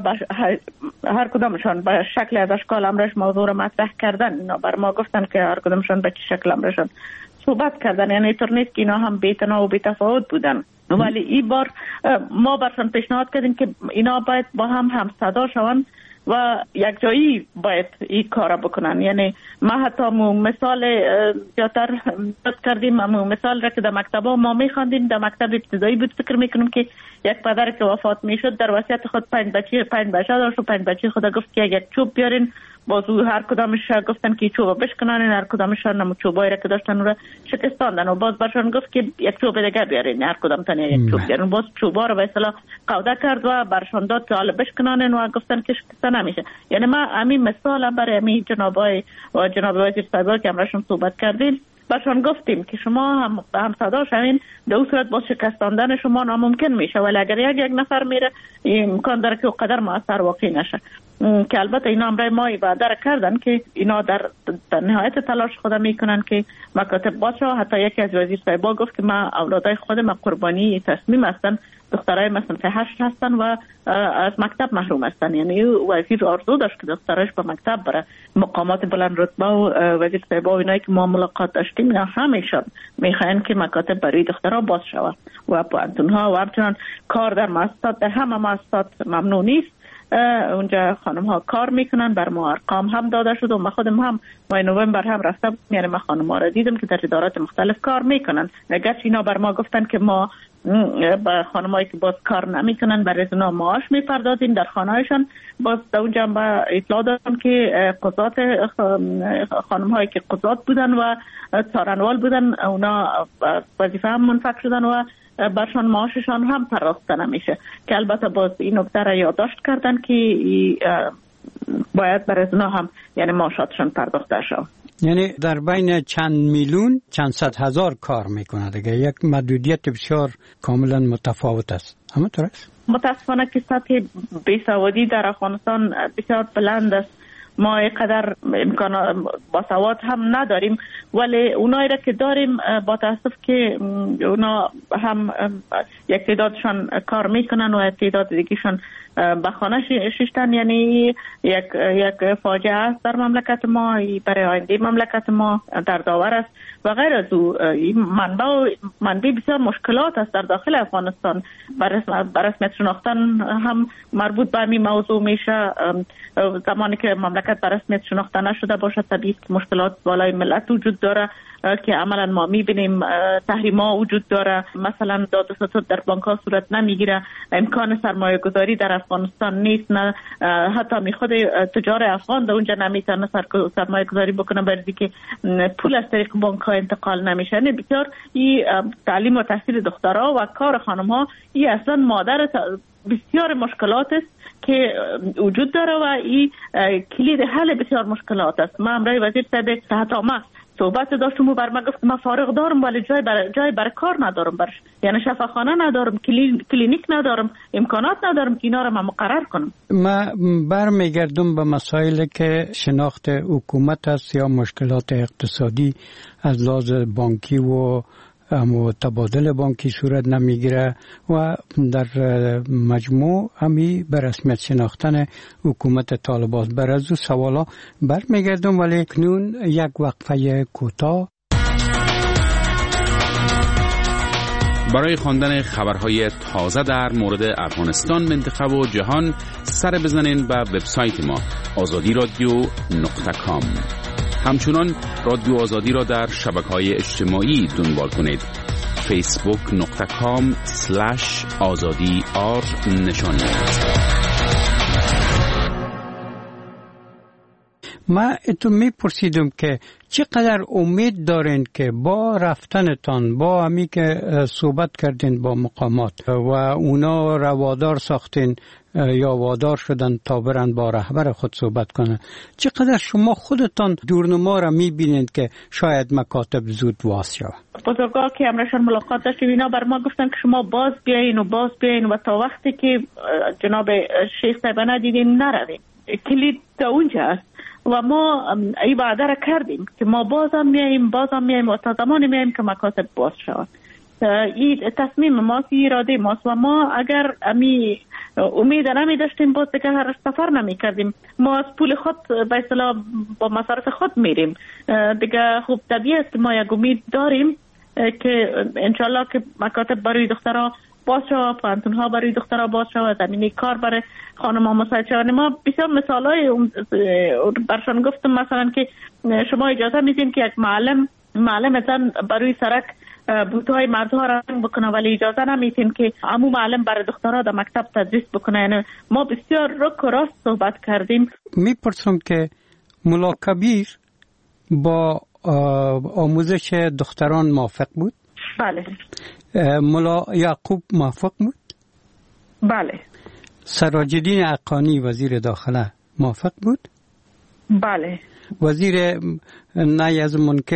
هر کدامشان به شکل از اشکال امرش موضوع را مطرح کردن. اینا بر ما گفتن که هر کدامشان به چه شکل امرشان صحبت کردن. یعنی اتر نیست که اینا هم بی‌تناوب و بی‌تفاوت بودن. ولی این بار ما برشان پیشنهاد کردیم که اینا باید با هم هم صدا شوند و یک جایی باید این کار بکنن. یعنی ما حتی مثال زیادتر داد کردیم. ما مثال را که در مکتب ما میخواندیم، در مکتب ابتدایی بود، فکر میکنم که یک پدر که وفات میشد در وصیت خود پنج بچه پنج بچه داشت و پنج بچه خود گفت که یک چوب بیارین. بازو هر کدامش گفتن که چوب بشکنن، هر کدامشان نمو چوبایی را که داشتن را شکستاندن و باز برشان گفت که یک چوب دیگه بیارین، هر کدام تن یک چوب بیارین. باز چوبا را به اصطلاح قوده کرد و برشان داد که حالا بشکنن و گفتن که شکسته نمیشه. یعنی ما همین مثال برای همین جنابای و جناب وزیر صاحب که امرشون صحبت کردیم برشان گفتیم که شما هم هم صدا شوین، در اون صورت با شکستاندن شما ناممکن میشه، ولی اگر یک یک نفر میره امکان داره که اونقدر موثر واقع نشه. که البته اینا امرای ما وعده کردن که اینا در, در نهایت تلاش خود میکنن که مکاتب باشه. حتی یکی از وزیر صاحبا گفت که ما اولادای خود ما قربانی تصمیم هستن، دخترای مثلا هشت هستن و از مکتب محروم هستن. یعنی وزیر آرزو داشت که دخترش به مکتب بره. مقامات بلند رتبه و وزیر صاحبا و اینایی که ما ملاقات داشتیم اینا همیشون میخواین که مکاتب برای دخترها باز شود و پانتونها و همچنان کار در مؤسسات، در همه مؤسسات ممنوع نیست. اونجا خانم ها کار میکنن، بر ما ارقام هم داده شد و ما خودم هم ماه نوامبر هم رفتم، یعنی ما خانم ها را دیدم که در ادارات مختلف کار میکنن. اگرچه اینا بر ما گفتن که ما با خانمایی که باز کار نمیکنن برای اونا معاش میپردازیم در خانه‌هایشان، باز در اونجا با اطلاع دادم که قضات خانم هایی که قضات بودن و څارنوال بودن اونا وظیفه هم منفک شدن و برشان معاششان هم پرداخته نمیشه. که البته باز این نکته را یادداشت کردن که باید برای اونا هم یعنی معاشاتشان پرداخته شود. یعنی در بین چند میلیون چند صد هزار کار میکنه دیگه، یک محدودیت بسیار کاملا متفاوت است. همینطور است؟ متاسفانه که سطح بیسوادی در افغانستان بسیار بلند است. ما اینقدر امکان باسواد هم نداریم، ولی اونایی را که داریم با تاسف که اونا هم یک تعدادشان کار میکنن و یک تعداد دیگهشان به خانه ششتن. یعنی یک یک فاجعه است در مملکت ما، برای آینده مملکت ما در داور است و غیر از او منبع و منبع بسیار مشکلات است در داخل افغانستان. بر رسمیت شناختن هم مربوط به همین موضوع میشه. زمانی که مملکت بر رسمیت شناخته نشده باشه طبیعی که مشکلات بالای ملت وجود داره که عملا ما میبینیم تحریما وجود داره. مثلا داد و ستد در بانک ها صورت نمیگیره، امکان سرمایه گذاری در افغانستان نیست، نه حتی می خود تجار افغان در اونجا نمیتونه سرمایه گذاری بکنه برای که پول از طریق بانک ها انتقال نمیشه. نه بسیار این تعلیم و تحصیل دخترها و کار خانم ها این اصلا مادر بسیار مشکلات است که وجود داره و این کلید حل بسیار مشکلات است. ما امرای وزیر صاحب صحت عامه صحبت داشتم و بر من گفت ما فارغ دارم ولی جای بر جای بر کار ندارم، برش یعنی شفاخانه ندارم، کلینیک ندارم، امکانات ندارم که اینا رو من مقرر کنم. ما برمیگردم به مسائلی که شناخت حکومت است یا مشکلات اقتصادی از لحاظ بانکی و اما تبادل بانکی صورت نمیگیره و در مجموع همی به رسمیت شناختن حکومت طالبان. بر از او سوالا برمیگردم ولی کنون یک وقفه کوتاه. برای خواندن خبرهای تازه در مورد افغانستان، منطقه و جهان سر بزنین به وبسایت ما آزادی رادیو نقطه کام. همچنان رادیو آزادی را در شبکه‌های اجتماعی دنبال کنید. فیسبوک نقطه کام سلش آزادی آر نشان دهید. ما اتون می پرسیدم که چقدر امید دارین که با رفتنتان، با همی که صحبت کردین با مقامات و اونا روادار ساختین یا وادار شدن تا برن با رهبر خود صحبت کنن، چقدر شما خودتان دورنما را می بینید که شاید مکاتب زود واس شود؟ بزرگا که امرشان ملاقات داشتیم اینا بر ما گفتن که شما باز بیاین و باز بیاین و تا وقتی که جناب شیخ صاحب ندیدین نروین. کلید تا اونجا است و ما این وعده را کردیم که ما بازم میاییم بازم میاییم و تا زمانی میاییم که مکاتب باز شود. این تصمیم ماست، اراده ماست و ما اگر امی امید نمی داشتیم باز دیگه هر سفر نمی کردیم. ما از پول خود به اصطلاح با مصارف خود میریم دیگه. خوب طبیعی است ما یک امید داریم که انشالله که مکاتب برای دخترها باز شود، پانتونها برای دخترها باز شود، زمینه کار برای خانم‌ها مساعد شود. ما بسیار مثالای برشان گفتم مثلا که شما اجازه میدین که یک معلم معلم زن برای سرک بوتهای مردها را بکنه ولی اجازه نمیتین که عمو معلم برای دخترها در مکتب تدریس بکنه. یعنی ما بسیار رک و راست صحبت کردیم. میپرسم که ملا کبیر با آموزش دختران موافق بود؟ بله. ملا یعقوب موافق بود؟ بله. سراج‌الدین حقانی وزیر داخله موافق بود؟ بله. وزیر نهی از منکر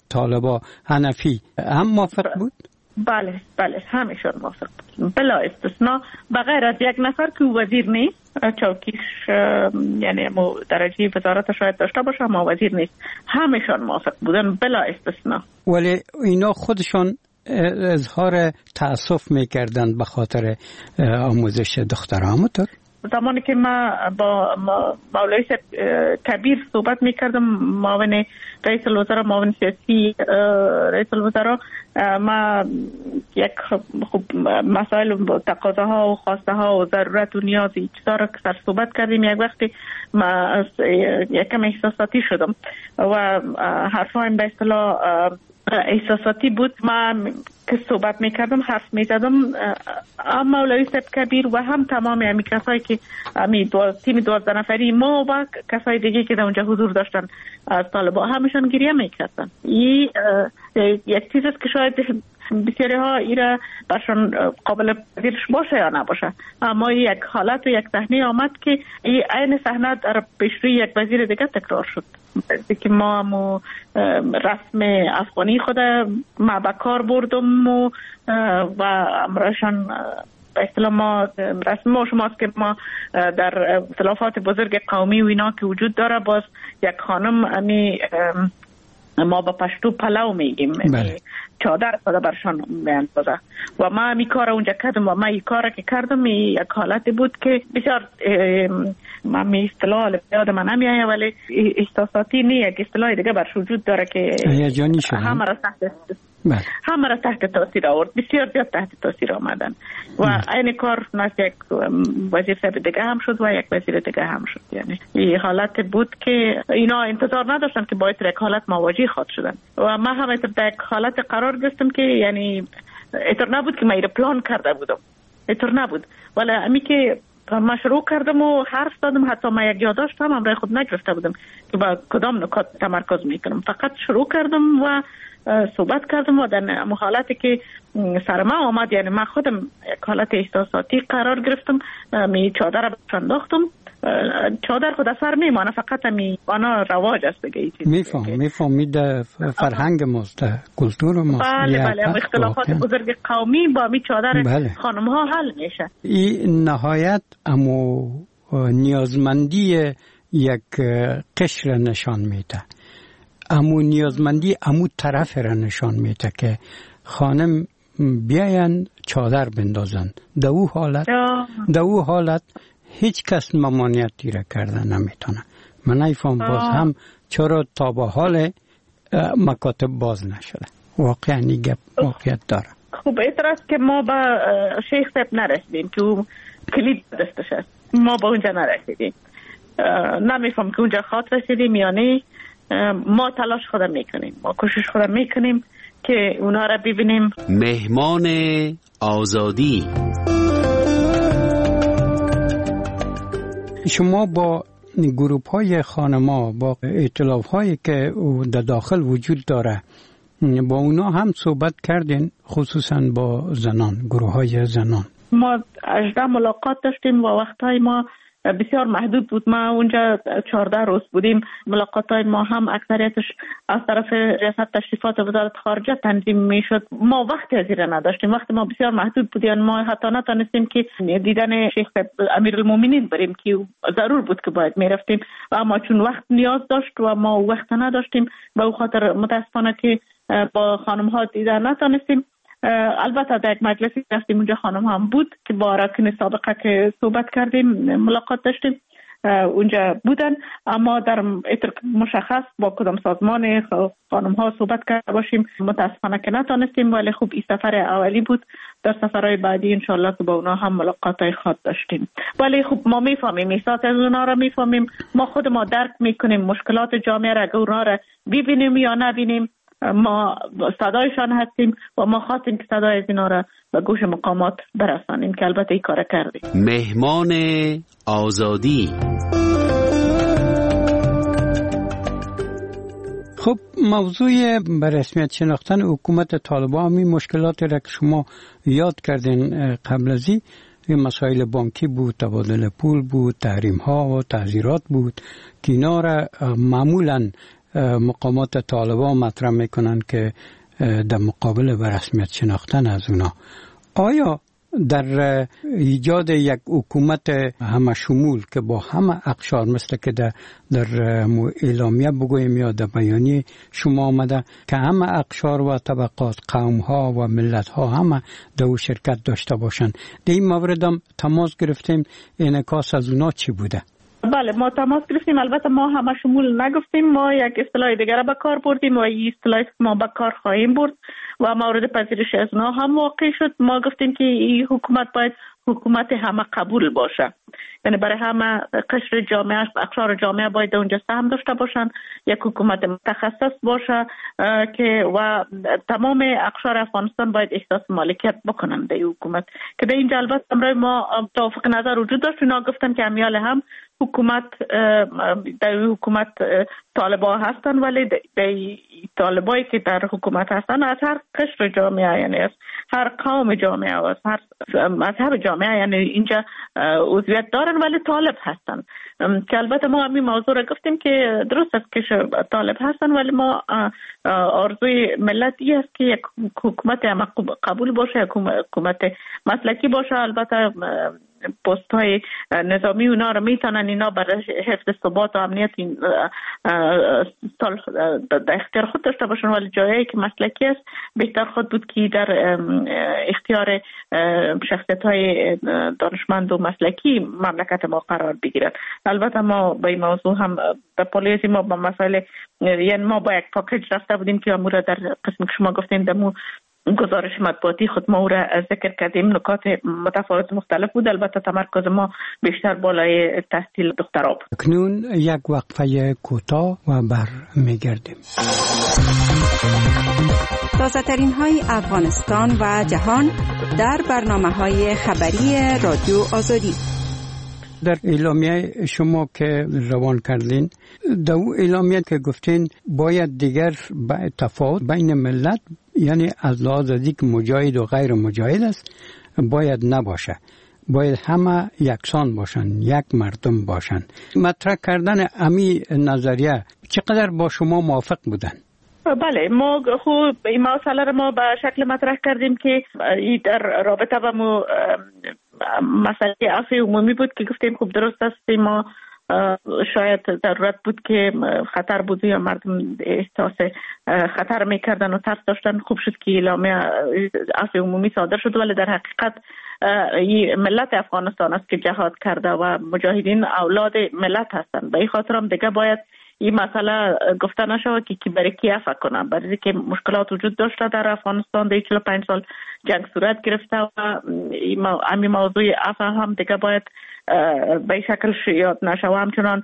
طالبا حنفی هم موافق بود؟ بله بله همشون موافق بود بلا استثناء، بغیر از یک نفر که وزیر نیست، چوکیش یعنی درجه وزارت شاید داشته باشه اما وزیر نیست، همشون موافق بودن بلا استثناء. ولی اینا خودشون اظهار تأسف میکردن به خاطر آموزش دخترها. مطور زمانی که ما با مولوی کبیر صحبت میکردم، معاون رئیس الوزراء، معاون سیاسی رئیس الوزراء، ما یک خب مسائل تقاضاها و خواسته ها و ضرورت و نیازی چیزا را سر صحبت کردیم. یک وقتی ما یکم احساساتی شدم و حرفایم به اصطلاح احساساتی بود. من که صحبت میکردم حرف میزدم، هم مولوی صاحب کبیر و هم تمام امی کسایی که امی دو تیم دوازده نفری ما و کسای دیگه که در اونجا حضور داشتن از طالبا همشون گریه میکردن. این یک چیز است که شاید بسیاری ها ایره برشان قابل پذیرش باشه یا نباشه، اما یک حالت و یک صحنه آمد که این عین صحنه در پیش روی یک وزیر دیگه تکرار شد که ما مو رسم افغانی خود ما به کار بردم و و امرشان به اصطلاح ما رسم ما شماست که ما در اختلافات بزرگ قومی و اینا که وجود داره باز یک خانم امی ما با پشتو پلو میگیم، بله. چادر خدا برشان میاندازه و ما می کار اونجا کردم و ما این کار که کردم یک حالتی بود که بسیار ما می اصطلاح یاد من نمیایه ولی احساساتی نه، یک اصطلاح دیگه برش وجود داره که همه را تحت همه را تحت تاثیر آورد، بسیار زیاد تحت تاثیر آمدن و این کار ناز یک وزیر صاحب دیگه هم شد و یک وزیر دیگه هم شد. یعنی این حالت بود که اینا انتظار نداشتن که باید یک حالت مواجه خود شدن و ما هم در یک حالت قرار گرفتم که یعنی ایتر نبود که ما ایره پلان کرده بودم، ایتر نبود، ولی امی که ما شروع کردم و حرف دادم، حتی ما یک یادداشت هم امرای خود نگرفته بودم که با کدام نکات تمرکز میکنم، فقط شروع کردم و صحبت کردم و در حالتی که سر ما آمد یعنی من خودم یک حالت احساساتی قرار گرفتم، می چادر را بشنداختم، چادر خود سر میمانه، فقط می آنها رواج است دیگه. میفهم میفهمید فرهنگ ماست، کلتور ماست. بله بله اختلافات بزرگ قومی با می چادر بله. خانم ها حل میشه. این نهایت امو نیازمندی یک قشر نشان میده، امو نیازمندی امو طرف را نشان میده که خانم بیاین چادر بندازن. در او حالت در او حالت هیچ کس ممانعتی را کردن نمیتونه. من نیفهم باز هم چرا تا به حال مکاتب باز نشده. واقعا این گپ واقعیت داره. خب اعتراض که ما با شیخ صاحب نرسیدیم که کلید دستش است، ما با اونجا نرسیدیم، نمیفهم که اونجا خاط رسیدیم یا نه. ما تلاش خودم میکنیم، ما کوشش خودم میکنیم که اونا را ببینیم. مهمان آزادی. شما با گروپ های خانما، با ائتلاف هایی که در داخل وجود داره، با اونا هم صحبت کردین، خصوصا با زنان، گروه های زنان؟ ما هجده ملاقات داشتیم و وقتهای ما بسیار محدود بود. ما اونجا چهارده روز بودیم. ملاقات‌های ما هم اکثریتش از طرف ریاست تشریفات وزارت خارجه تنظیم میشد. ما وقتی از این نداشتیم، وقت ما بسیار محدود بود، یعنی ما حتی نتونستیم که دیدن شیخ امیرالمومنین بریم که ضرور بود که باید میرفتیم و اما چون وقت نیاز داشت و ما وقت نداشتیم به او خاطر متاسفانه که با خانم ها دیدن نتونستیم. البته در یک مجلسی رفتیم اونجا خانم هم بود که با راکن سابقه که صحبت کردیم ملاقات داشتیم، اونجا بودن، اما در مشخص با کدام سازمان خانم ها صحبت کرده باشیم متاسفانه که نتونستیم، ولی خوب این سفر اولی بود. در سفرهای بعدی انشالله که با اونا هم ملاقاتای خاص داشتیم. ولی خوب ما میفهمیم، احساس از اونا را میفهمیم، ما خود ما درک میکنیم مشکلات جامعه را، اگر اونا را ببینیم یا نبینیم ما صدایشان هستیم و ما خواستیم که صدای از اینا را به گوش مقامات برسانیم که البته این کار کردیم. مهمان آزادی. خب موضوع به رسمیت شناختن حکومت طالبان، این مشکلات را که شما یاد کردین قبل از این مسائل بانکی بود، تبادل پول بود، تحریم ها و تعزیرات بود که اینا را معمولاً مقامات طالبان مطرح میکنن که در مقابل به رسمیت شناختن از اونا. آیا در ایجاد یک حکومت همه شمول که با همه اقشار مثل که در, در اعلامیه بگویم یا در بیانیه شما آمده که همه اقشار و طبقات، قوم ها و ملت ها همه در او شرکت داشته باشند، در این مورد هم تماس گرفتیم، انعکاس از اونا چی بوده؟ بله ما تماس گرفتیم، البته ما همه شمول نگفتیم، ما یک اصطلاح دیگر به کار بردیم و این اصطلاحی که ما به کار خواهیم برد و مورد پذیرش از اونا هم واقع شد. ما گفتیم که این حکومت باید حکومت همه قبول باشه، یعنی برای همه قشر جامعه، اقشار جامعه باید اونجا سهم داشته باشن، یک حکومت متخصص باشه که و تمام اقشار افغانستان باید احساس مالکیت بکنن به حکومت. که در اینجا البته امروز ما توافق نظر وجود داشت، اینا گفتن که امیال هم حکومت در حکومت طالبا هستن، ولی در طالبایی که در حکومت هستن از هر قشر جامعه، یعنی از هر قوم جامعه و از هر مذهب جامعه، یعنی اینجا عضویت دارن ولی طالب هستن. که البته ما همین موضوع را گفتیم که درست است که طالب هستن ولی ما آرزوی ملت این است که یک حکومت هم قبول باشه، حکومت مسلکی باشه. البته پست های نظامی اونا رو میتونن اینا برای حفظ ثبات و امنیت در اختیار خود داشته باشن، ولی جایی که مسلکی است بهتر خود بود که در اختیار شخصیت های دانشمند و مسلکی مملکت ما قرار بگیرد. البته ما به این موضوع هم در پالیسی ما با مسائل، یعنی ما با یک پاکیج رفته بودیم که امور در قسم که شما گفتین دمو گزارش مطبوعاتی خود ما را ذکر کردیم، نکات متفاوت مختلف بود. البته تمرکز ما بیشتر بالای تحصیل دخترها بود. اکنون یک وقفه کوتاه و بر میگردیم. تازه ترین های افغانستان و جهان در برنامه های خبری رادیو آزادی. در اعلامیه شما که روان کردین، در اون اعلامیه که گفتین باید دیگر تفاوت بین ملت، یعنی از لحاظ که مجاهد و غیر مجاهد است، باید نباشه، باید همه یکسان باشن، یک مردم باشن. مطرح کردن امی نظریه چقدر با شما موافق بودن؟ بله، ما خوب این مسئله را ما به شکل مطرح کردیم که در رابطه با مو مسئله عفو عمومی بود که گفتیم خوب درست است، ما شاید ضرورت بود که خطر بود یا مردم احساس خطر میکردن و ترس داشتن. خوب شد که اعلامیه عفو عمومی صادر شد، ولی در حقیقت این ملت افغانستان است که جهاد کرده و مجاهدین اولاد ملت هستند. به این خاطر هم دیگه باید این مسئله گفته نشود که کی برای کی عفو کنه، برای اینکه مشکلات وجود داشته در افغانستان، در چهل و پنج سال جنگ صورت گرفته و همین موضوع عفو هم دیگه باید به این شکل یاد نشود. همچنان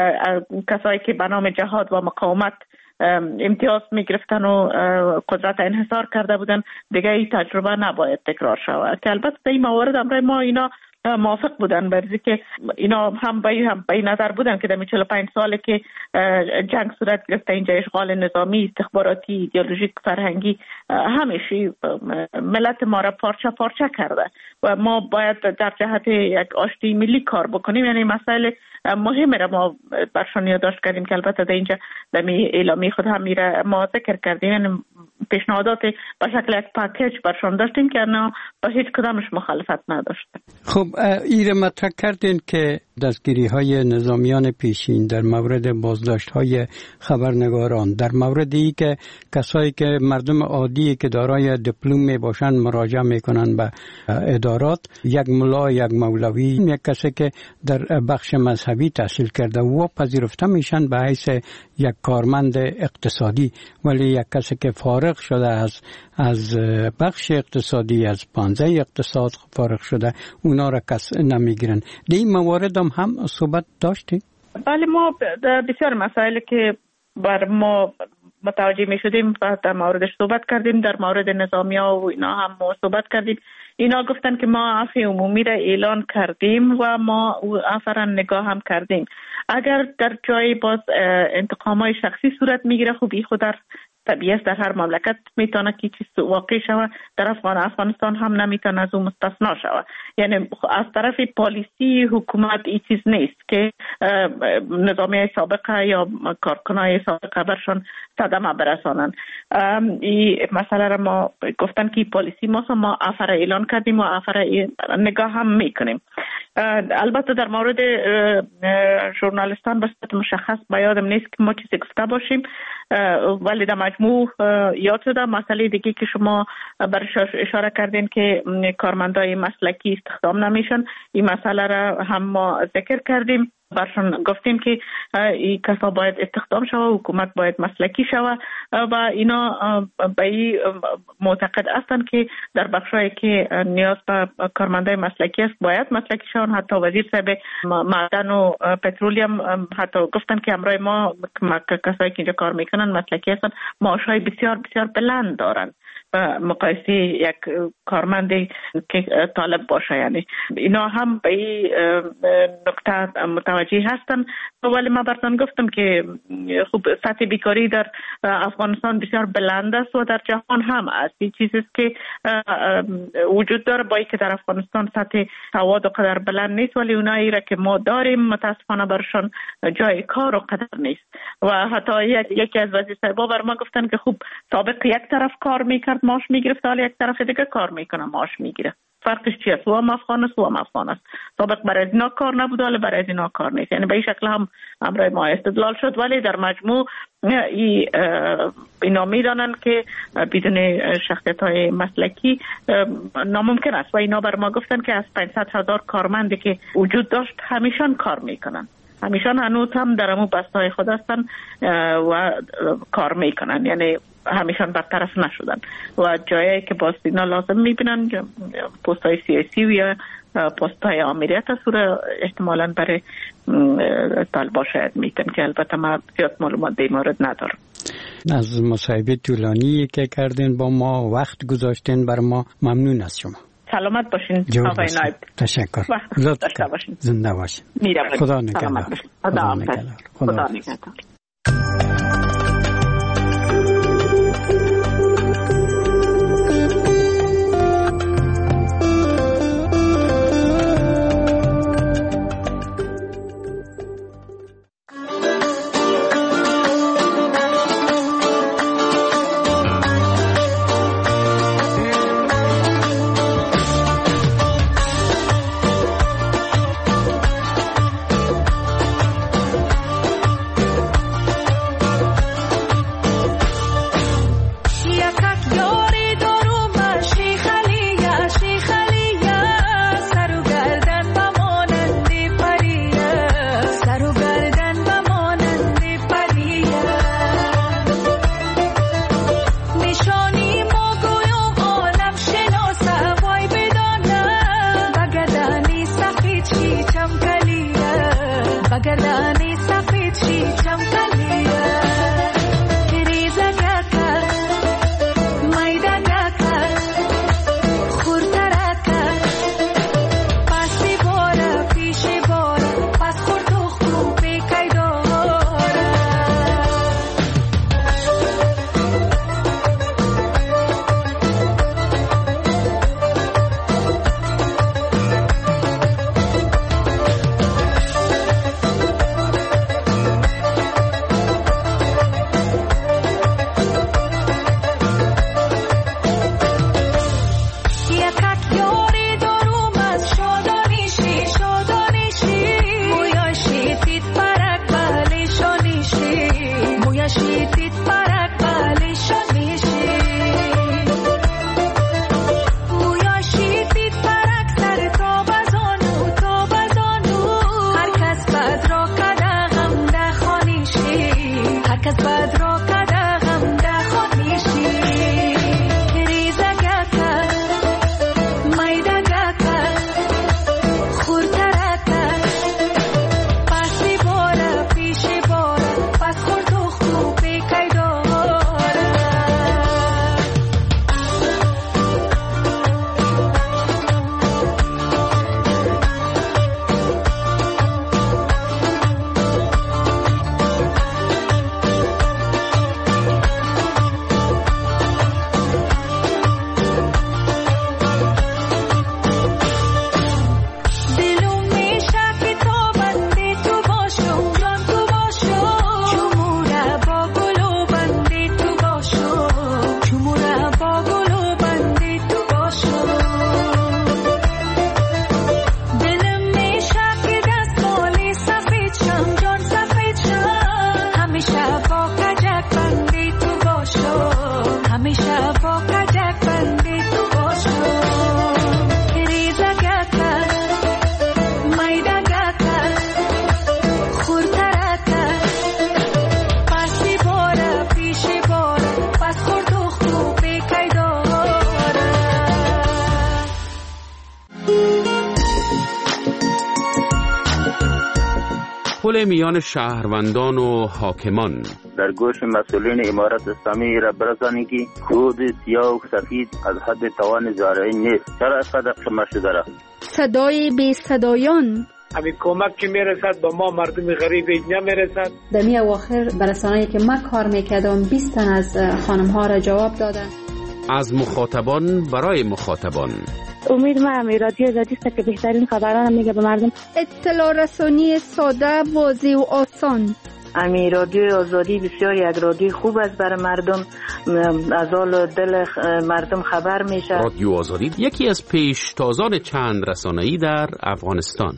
کسایی که به نام جهاد و مقاومت امتیاز می گرفتن و قدرت انحصار کرده بودن دیگه این تجربه نباید تکرار شود. که البته در این موارد امروز ما اینا موافق بودن، برای که اینا هم به هم به نظر بودن که در چهل و پنج ساله که جنگ صورت گرفته اینجا اشغال نظامی، استخباراتی، ایدئولوژیک، فرهنگی همیشه ملت ما را پارچه پارچه کرده و ما باید در جهت یک آشتی ملی کار بکنیم. یعنی مسائل مهمه را ما برشان یادداشت کردیم که البته در اینجا در اعلامیه خود هم میره ما ذکر کردیم، یعنی پیشنهادات به شکل یک پاکیج برشان داشتیم که نه با هیچ کدامش مخالفت نداشته. خب ایره مطرح کردین که دستگیری های نظامیان پیشین، در مورد بازداشت های خبرنگاران، در مورد ای که کسایی که مردم عادی که دارای دیپلم می باشن مراجعه میکنن به ادارات، یک ملا، یک مولوی، یک کسی که در بخش مذهبی تحصیل کرده و پذیرفته میشن به حیث یک کارمند اقتصادی، ولی یک کسی که فارغ شده از از بخش اقتصادی، از پانزه اقتصاد فارغ شده، اونا را کس نمیگیرن. در این موارد هم هم صحبت داشتیم؟ بله، ما بسیار مسائل که بر ما متوجه می شدیم در موردش صحبت کردیم. در مورد نظامی ها و اینا هم ما صحبت کردیم. اینا گفتن که ما عفو عمومی را اعلان کردیم و ما عفو را نگاه هم کردیم. اگر در جای باز انتقام های شخصی صورت می گیره، خب این خود در طبیعی است، در هر مملکت میتونه که چیز واقع شود، در افغان افغانستان هم نمیتونه از اون مستثنا شود. یعنی از طرف پالیسی حکومت این چیز نیست که نظامی سابقه یا کارکنای سابقه برشان صدمه برسانند. این مسئله را ما گفتن که پالیسی ما ما افر اعلان کردیم و افر نگاه هم میکنیم. البته در مورد ژورنالیستان به صورت مشخص به یادم نیست که ما چیزی گفته باشیم، ولی در مجموع یاد شده. مسئله دیگه که شما برش اشاره کردین که کارمندای مسلکی استخدام نمیشن، این مسئله را هم ما ذکر کردیم، برشان گفتیم که این کسا باید استخدام شود، حکومت باید مسلکی شود و اینا به این معتقد هستند که در بخشایی که نیاز به کارمندای مسلکی است باید مسلکی شوند. حتی وزیر صاحب معدن و پترولیم حتی گفتن که همراه ما کسایی که اینجا کار میکنن مسلکی هستند، معاشهای بسیار بسیار بلند دارند مقایسه یک کارمندی که طالب باشه. یعنی اینا هم به این نکته متوجه هستن. ولی من براتون گفتم که خوب سطح بیکاری در افغانستان بسیار بلند است و در جهان هم است. این چیزی است که وجود داره، با اینکه در افغانستان سطح سواد و قدر بلند نیست، ولی اونایی را که ما داریم متاسفانه برشان جای کار و قدر نیست. و حتی یک یکی از وزیر صاحبا بر ما گفتن که خوب سابق یک طرف کار میکرد معاش میگرفت، حالا یک طرف دیگه کار میکنه معاش میگیره. فرقش چیه؟ او هم افغان است، او هم افغان است. سابق برای اینا کار نبود، حالا برای اینا کار نیست. یعنی به این شکل هم امرای ما استدلال شد. ولی در مجموع ای اینا میدانند که بدون شخصیت های مسلکی ناممکن است و اینا بر ما گفتن که از پانصد هزار کارمندی که وجود داشت همیشان کار میکنن، همیشان هنوز هم در امو بستای خود هستن و کار میکنن، یعنی همیشان برطرف نشدن و جایی که باز اینا لازم میبینن پست های سیاسی و یا پست های آمریت هست و احتمالاً برای طالبا شاید میتن که البته من زیاد معلومات در مورد ندارم. از مصاحبه طولانی که کردین با ما وقت گذاشتین بر ما ممنون از شما. سلامت باشین آقای نایب. تشکر. لطفاً باشین. زنده باشین. خدا نگهدار. خدا نگهدار. خدا نگهدار. Kai پل میان شهروندان و حاکمان. در گوش مسئولین امارت اسلامی را برسانید که کود سیاه و سفید از حد توان زارعین نیست. چرا افقدر شما شده را؟ صدای بی صدایان. همین کمک که میرسد با ما مردم غریب نمیرسد. دمی اواخر برسانه‌ای که من کار میکردم بیست تن از خانم ها را جواب دادن. از مخاطبان برای مخاطبان. امید ما رادیو آزادی است که بهترین خبران میگه به مردم. اطلاع رسانی ساده، واضح و آسان. امی رادیو آزادی بسیار یک رادیو خوب است برای مردم، از حال دل مردم خبر میشه. رادیو آزادی یکی از پیشتازان چند رسانه‌ای در افغانستان.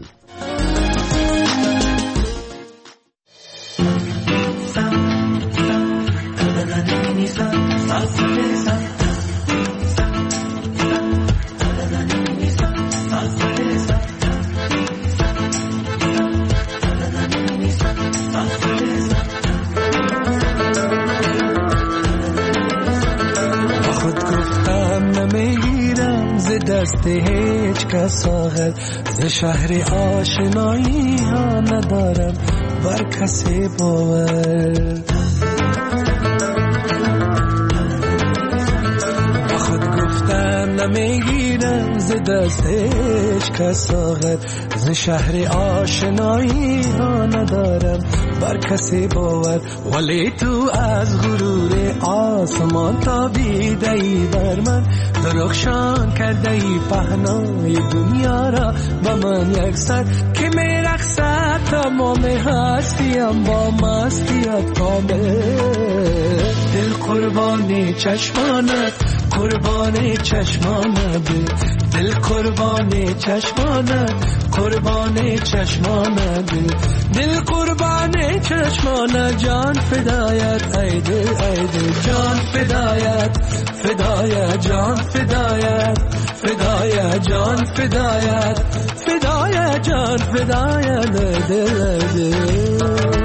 دست هیچ کس آخر ز شهر آشنایی ها ندارم بر کسی باور. خود گفتم نمیگیرم ز دست هیچ کس آخر ز شهر آشنایی ها ندارم بر کسی باور. ولی تو از غرور آسمان تابیده ای بر من، درخشان کرده ای پهنای دنیا را با من یک سر که می رقصد تمام هستیم با مستیت کامل. دل قربان چشمانت، قربان چشمانت، دل قربان چشمانت، قربان چشمانت، دل قربان چشمانت، جان فدایت ای دل ای دل، جان فدایت فدایت، جان فدایت فدایت، جان فدایت فدایت، جان فدایت دل دل.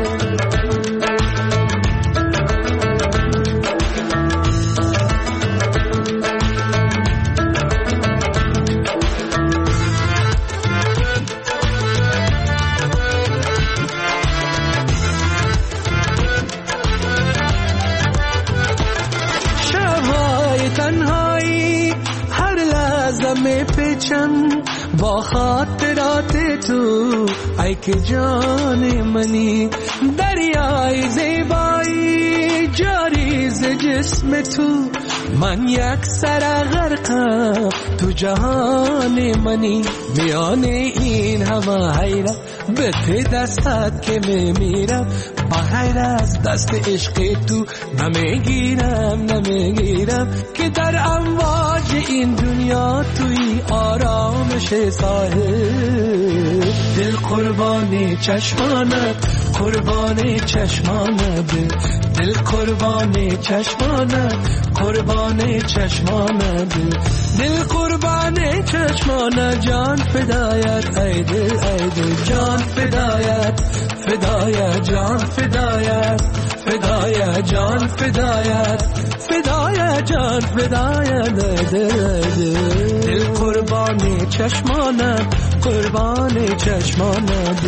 با خاطرات تو ای که جان منی، دریای زیبایی جاری ز جسم تو، من یک سر غرقم تو جهان منی. میان این همه حیرت به ته دستت که میمیرم، بغیر از دست عشق تو نمیگیرم نمیگیرم که در امواج این دنیا توی آرامش ساحل. دل قربان چشمانت، قربان چشمانت، دل قربان چشمانت، قربان چشمانت، دل قربان چشمانت، جان فدایت ای دل ای دل، جان فدایت فدایت، جان فدایت فدایت، جان فدایت فدایت، جان فدایت دل دل، دل قربان چشمانت، قربان چشمانت.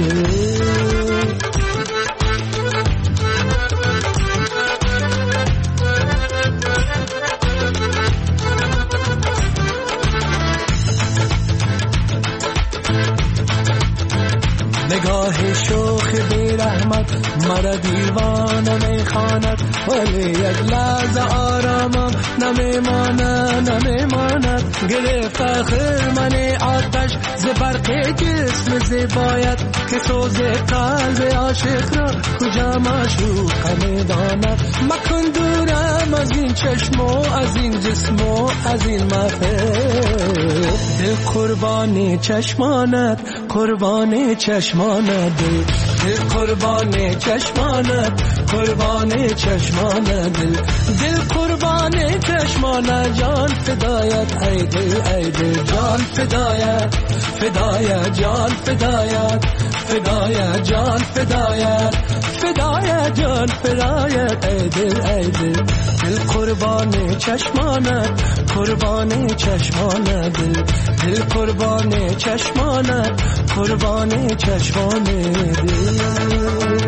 نگاه شوخ بی رحمت مرا دیوانه میخواند، ولی یک لحظه آرامم نمیماند نمیماند. گرفت آخر من آتش ز برق جسم زیبایت که سوز قلب عاشق را کجا معشوق میداند. مکن دورم از این چشم و از این جسم و از این محفل. دل قربان چشمانت، قربان چشمانت، دل قربان چشمانت، قربان چشمانت، دل قربان چشمانت، جان فدایت ای دل ای دل، جان فدایت فدایت، جان فدایت فدایت، جان فدایت فدای جان فدایت ای دل ای دل دل قربان چشمانت قربان چشمانت دل دل قربان چشمانت قربان چشمان دل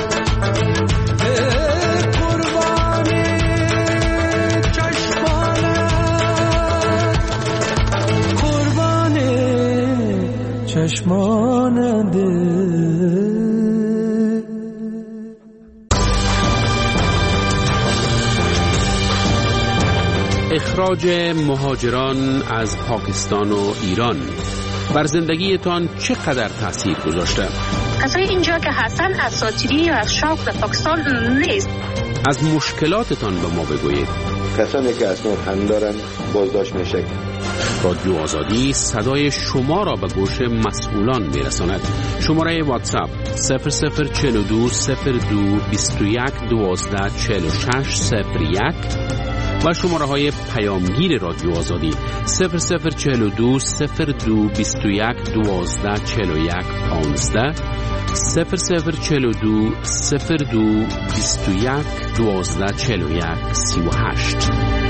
چشمان دل. اخراج مهاجران از پاکستان و ایران بر زندگیتان چقدر تأثیر گذاشته؟ کسایی اینجا که هستن اساطیری یا از شوق به پاکستان نیست. از مشکلاتتان به ما بگویید. کسانی که اسناد هم دارن بازداشت میشه. رادیو آزادی صدای شما را به گوش مسئولان میرساند. شماره واتساپ صفر صفر چهل و دو صفر دو بیست و یک دوازده چهل و شش صفر یک و شماره های پیامگیر رادیو آزادی صفر صفر چهل و دو صفر دو بیست و یک دوازده چهل و یک پانزده صفر صفر چهل و دو صفر دو بیست و یک دوازده چهل و یک سی و هشت.